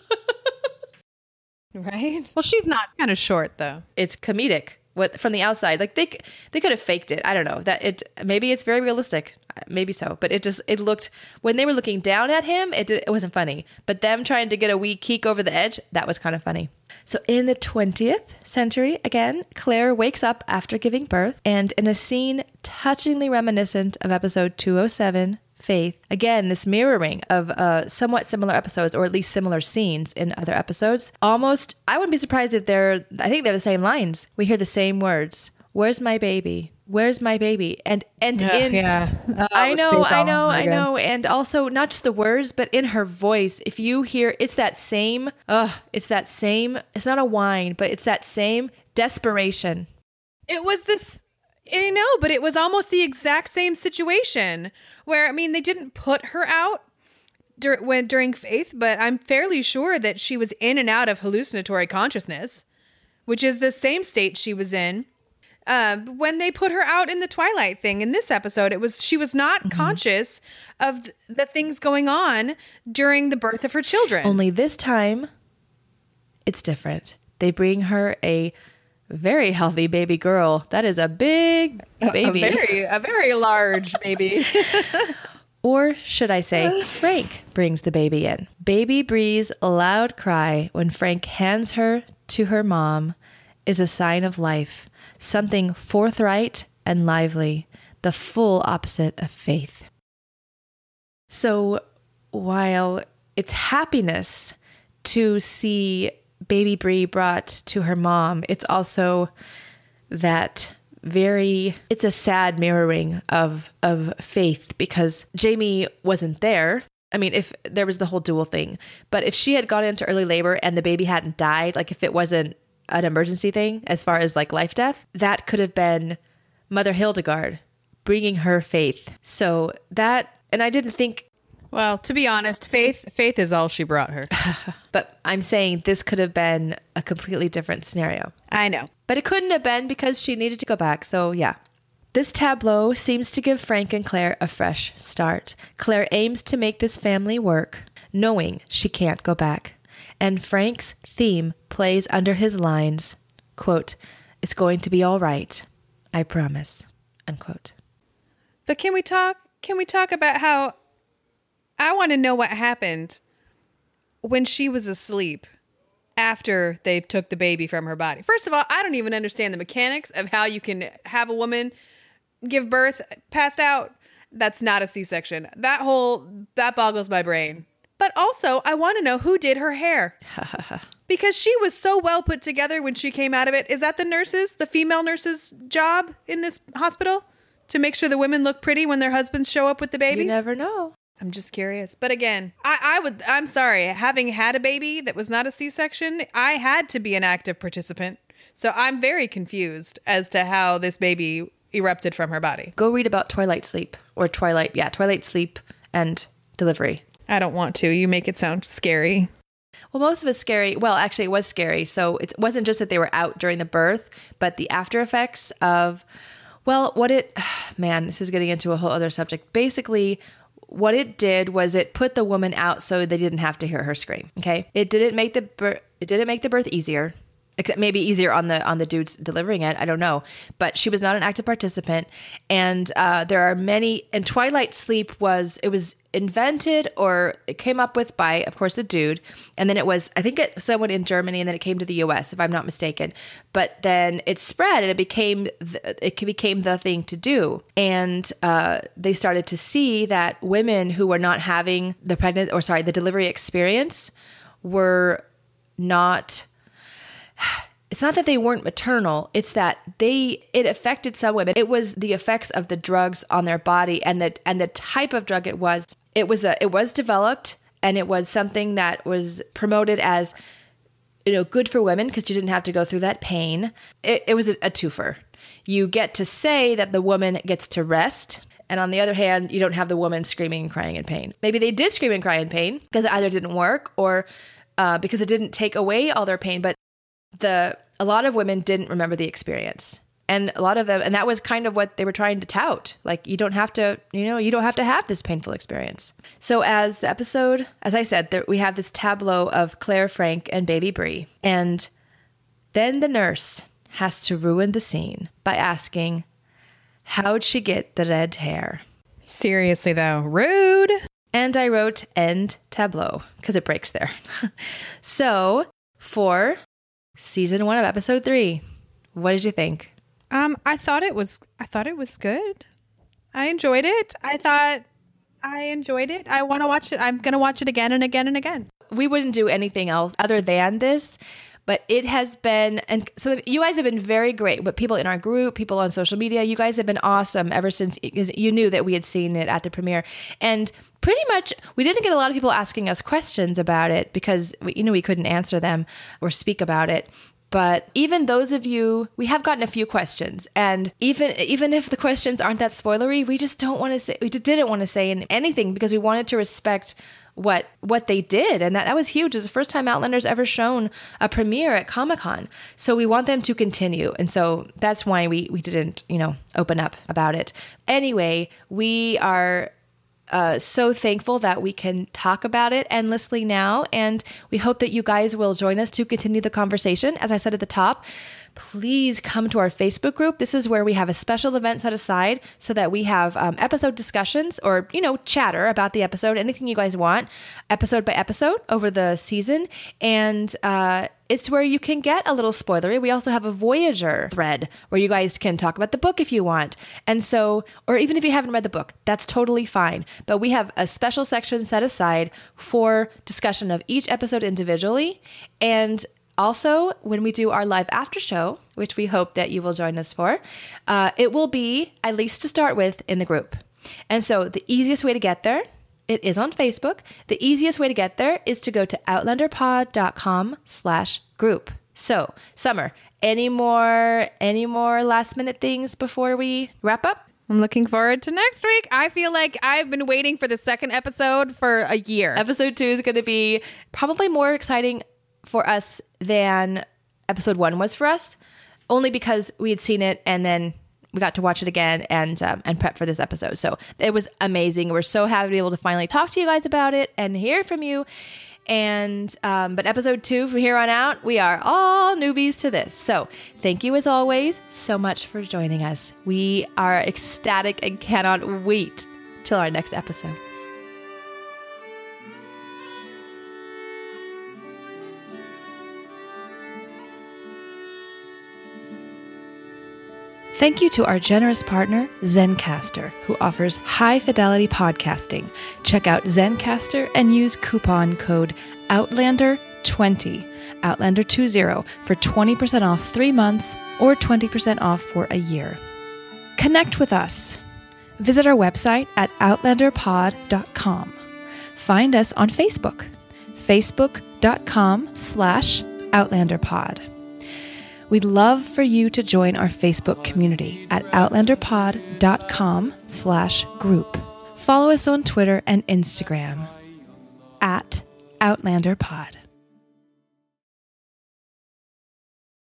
Right? Well, she's not kind of short though. It's comedic what from the outside. Like they they could have faked it. I don't know. That it maybe it's very realistic. Maybe so, but it just it looked when they were looking down at him, it did, it wasn't funny. But them trying to get a wee keek over the edge, that was kind of funny. So in the twentieth century, again, Claire wakes up after giving birth, and in a scene touchingly reminiscent of episode two oh seven, Faith, again, this mirroring of uh, somewhat similar episodes, or at least similar scenes in other episodes. Almost, I wouldn't be surprised if they're, I think they're the same lines. We hear the same words. Where's my baby? Where's my baby? And and Yeah, in yeah. Oh, I it was know, Faith I all know, over I again. know. And also not just the words, but in her voice, if you hear, it's that same, ugh, it's that same, it's not a whine, but it's that same desperation. It was this, I know, but it was almost the exact same situation where, I mean, they didn't put her out dur- when during Faith, but I'm fairly sure that she was in and out of hallucinatory consciousness, which is the same state she was in. Uh, when they put her out in the Twilight thing in this episode, it was she was not mm-hmm. conscious of th- the things going on during the birth of her children. Only this time, it's different. They bring her a very healthy baby girl. That is a big baby. A very, a very large baby. Or should I say, Frank brings the baby in. Baby Bree's loud cry when Frank hands her to her mom is a sign of life. Something forthright and lively, the full opposite of Faith. So while it's happiness to see baby Bree brought to her mom, it's also that very, it's a sad mirroring of, of faith, because Jamie wasn't there. I mean, if there was the whole dual thing, but if she had gone into early labor and the baby hadn't died, like if it wasn't an emergency thing, as far as like life death, that could have been Mother Hildegard bringing her faith. So that, and I didn't think, well, to be honest, faith faith is all she brought her. but I'm saying this could have been a completely different scenario. I know. But it couldn't have been because she needed to go back. So yeah. This tableau seems to give Frank and Claire a fresh start. Claire aims to make this family work, knowing she can't go back. And Frank's theme plays under his lines, quote, "It's going to be all right. I promise," unquote. But can we talk, can we talk about how I want to know what happened when she was asleep after they took the baby from her body. First of all, I don't even understand the mechanics of how you can have a woman give birth passed out. That's not a C-section. That whole, that boggles my brain. But also, I want to know who did her hair. Because she was so well put together when she came out of it. Is that the nurses, the female nurses' job in this hospital? To make sure the women look pretty when their husbands show up with the babies? You never know. I'm just curious. But again, I, I would, I'm sorry, having had a baby that was not a C-section, I had to be an active participant. So I'm very confused as to how this baby erupted from her body. Go read about twilight sleep or twilight. Yeah. Twilight sleep and delivery. I don't want to. You make it sound scary. Well, most of it's scary. Well, actually it was scary. So it wasn't just that they were out during the birth, but the after effects of, well, what it, man, this is getting into a whole other subject. Basically, what it did was it put the woman out so they didn't have to hear her scream. Okay. It didn't make the birth, it didn't make the birth easier, except maybe easier on the, on the dudes delivering it. I don't know, but she was not an active participant. And, uh, there are many, and twilight sleep was, it was invented or it came up with by, of course, the dude. And then it was, I think it someone in Germany, and then it came to the U S, if I'm not mistaken. But then it spread and it became, the, it became the thing to do. And uh, they started to see that women who were not having the pregnant, or sorry, the delivery experience were not, it's not that they weren't maternal. It's that they, it affected some women. It was the effects of the drugs on their body and the, and the type of drug it was. It was a, it was developed, and it was something that was promoted as, you know, good for women because you didn't have to go through that pain. It, it was a, a twofer. You get to say that the woman gets to rest. And on the other hand, you don't have the woman screaming and crying in pain. Maybe they did scream and cry in pain because it either didn't work or uh, because it didn't take away all their pain. But the a lot of women didn't remember the experience, and a lot of them, and that was kind of what they were trying to tout. Like, you don't have to, you know, you don't have to have this painful experience. So as the episode, as I said, there, we have this tableau of Claire, Frank, and baby Bree, and then the nurse has to ruin the scene by asking, "How'd she get the red hair?" Seriously though, rude. And I wrote end tableau because it breaks there. So for season one of episode three, what did you think? Um, I thought it was, I thought it was good. I enjoyed it. I thought I enjoyed it. I want to watch it. I'm going to watch it again and again and again. We wouldn't do anything else other than this, but it has been, and so you guys have been very great, but people in our group, people on social media, you guys have been awesome ever since you knew that we had seen it at the premiere. And pretty much, we didn't get a lot of people asking us questions about it because, we, you know, we couldn't answer them or speak about it. But even those of you, we have gotten a few questions, and even even if the questions aren't that spoilery, we just don't want to say, we just didn't want to say anything because we wanted to respect what what they did, and that, that was huge. It was the first time Outlander's ever shown a premiere at Comic-Con, so we want them to continue, and so that's why we we didn't, you know, open up about it. Anyway, we are Uh, so thankful that we can talk about it endlessly now, and we hope that you guys will join us to continue the conversation. As I said at the top, please come to our Facebook group. This is where we have a special event set aside so that we have um, episode discussions or, you know, chatter about the episode, anything you guys want, episode by episode over the season. And uh, it's where you can get a little spoilery. We also have a Voyager thread where you guys can talk about the book if you want. And so, or even if you haven't read the book, that's totally fine. But we have a special section set aside for discussion of each episode individually. And Also, when we do our live after show, which we hope that you will join us for, uh, it will be, at least to start with, in the group. And so the easiest way to get there, it is on Facebook. The easiest way to get there is to go to outlanderpod.com slash group. So, Summer, any more, any more last minute things before we wrap up? I'm looking forward to next week. I feel like I've been waiting for the second episode for a year. Episode two is going to be probably more exciting for us than episode one was for us, only because we had seen it and then we got to watch it again and um, and prep for this episode. So it was amazing. We're so happy to be able to finally talk to you guys about it and hear from you. And um, but episode two, from here on out, we are all newbies to this. So thank you as always so much for joining us. We are ecstatic and cannot wait till our next episode. Thank you to our generous partner, Zencastr, who offers high-fidelity podcasting. Check out Zencastr and use coupon code Outlander twenty, Outlander twenty, for twenty percent off three months or twenty percent off for a year. Connect with us. Visit our website at outlander pod dot com. Find us on Facebook, facebook.com slash outlanderpod. We'd love for you to join our Facebook community at outlanderpod.com slash group. Follow us on Twitter and Instagram at outlanderpod.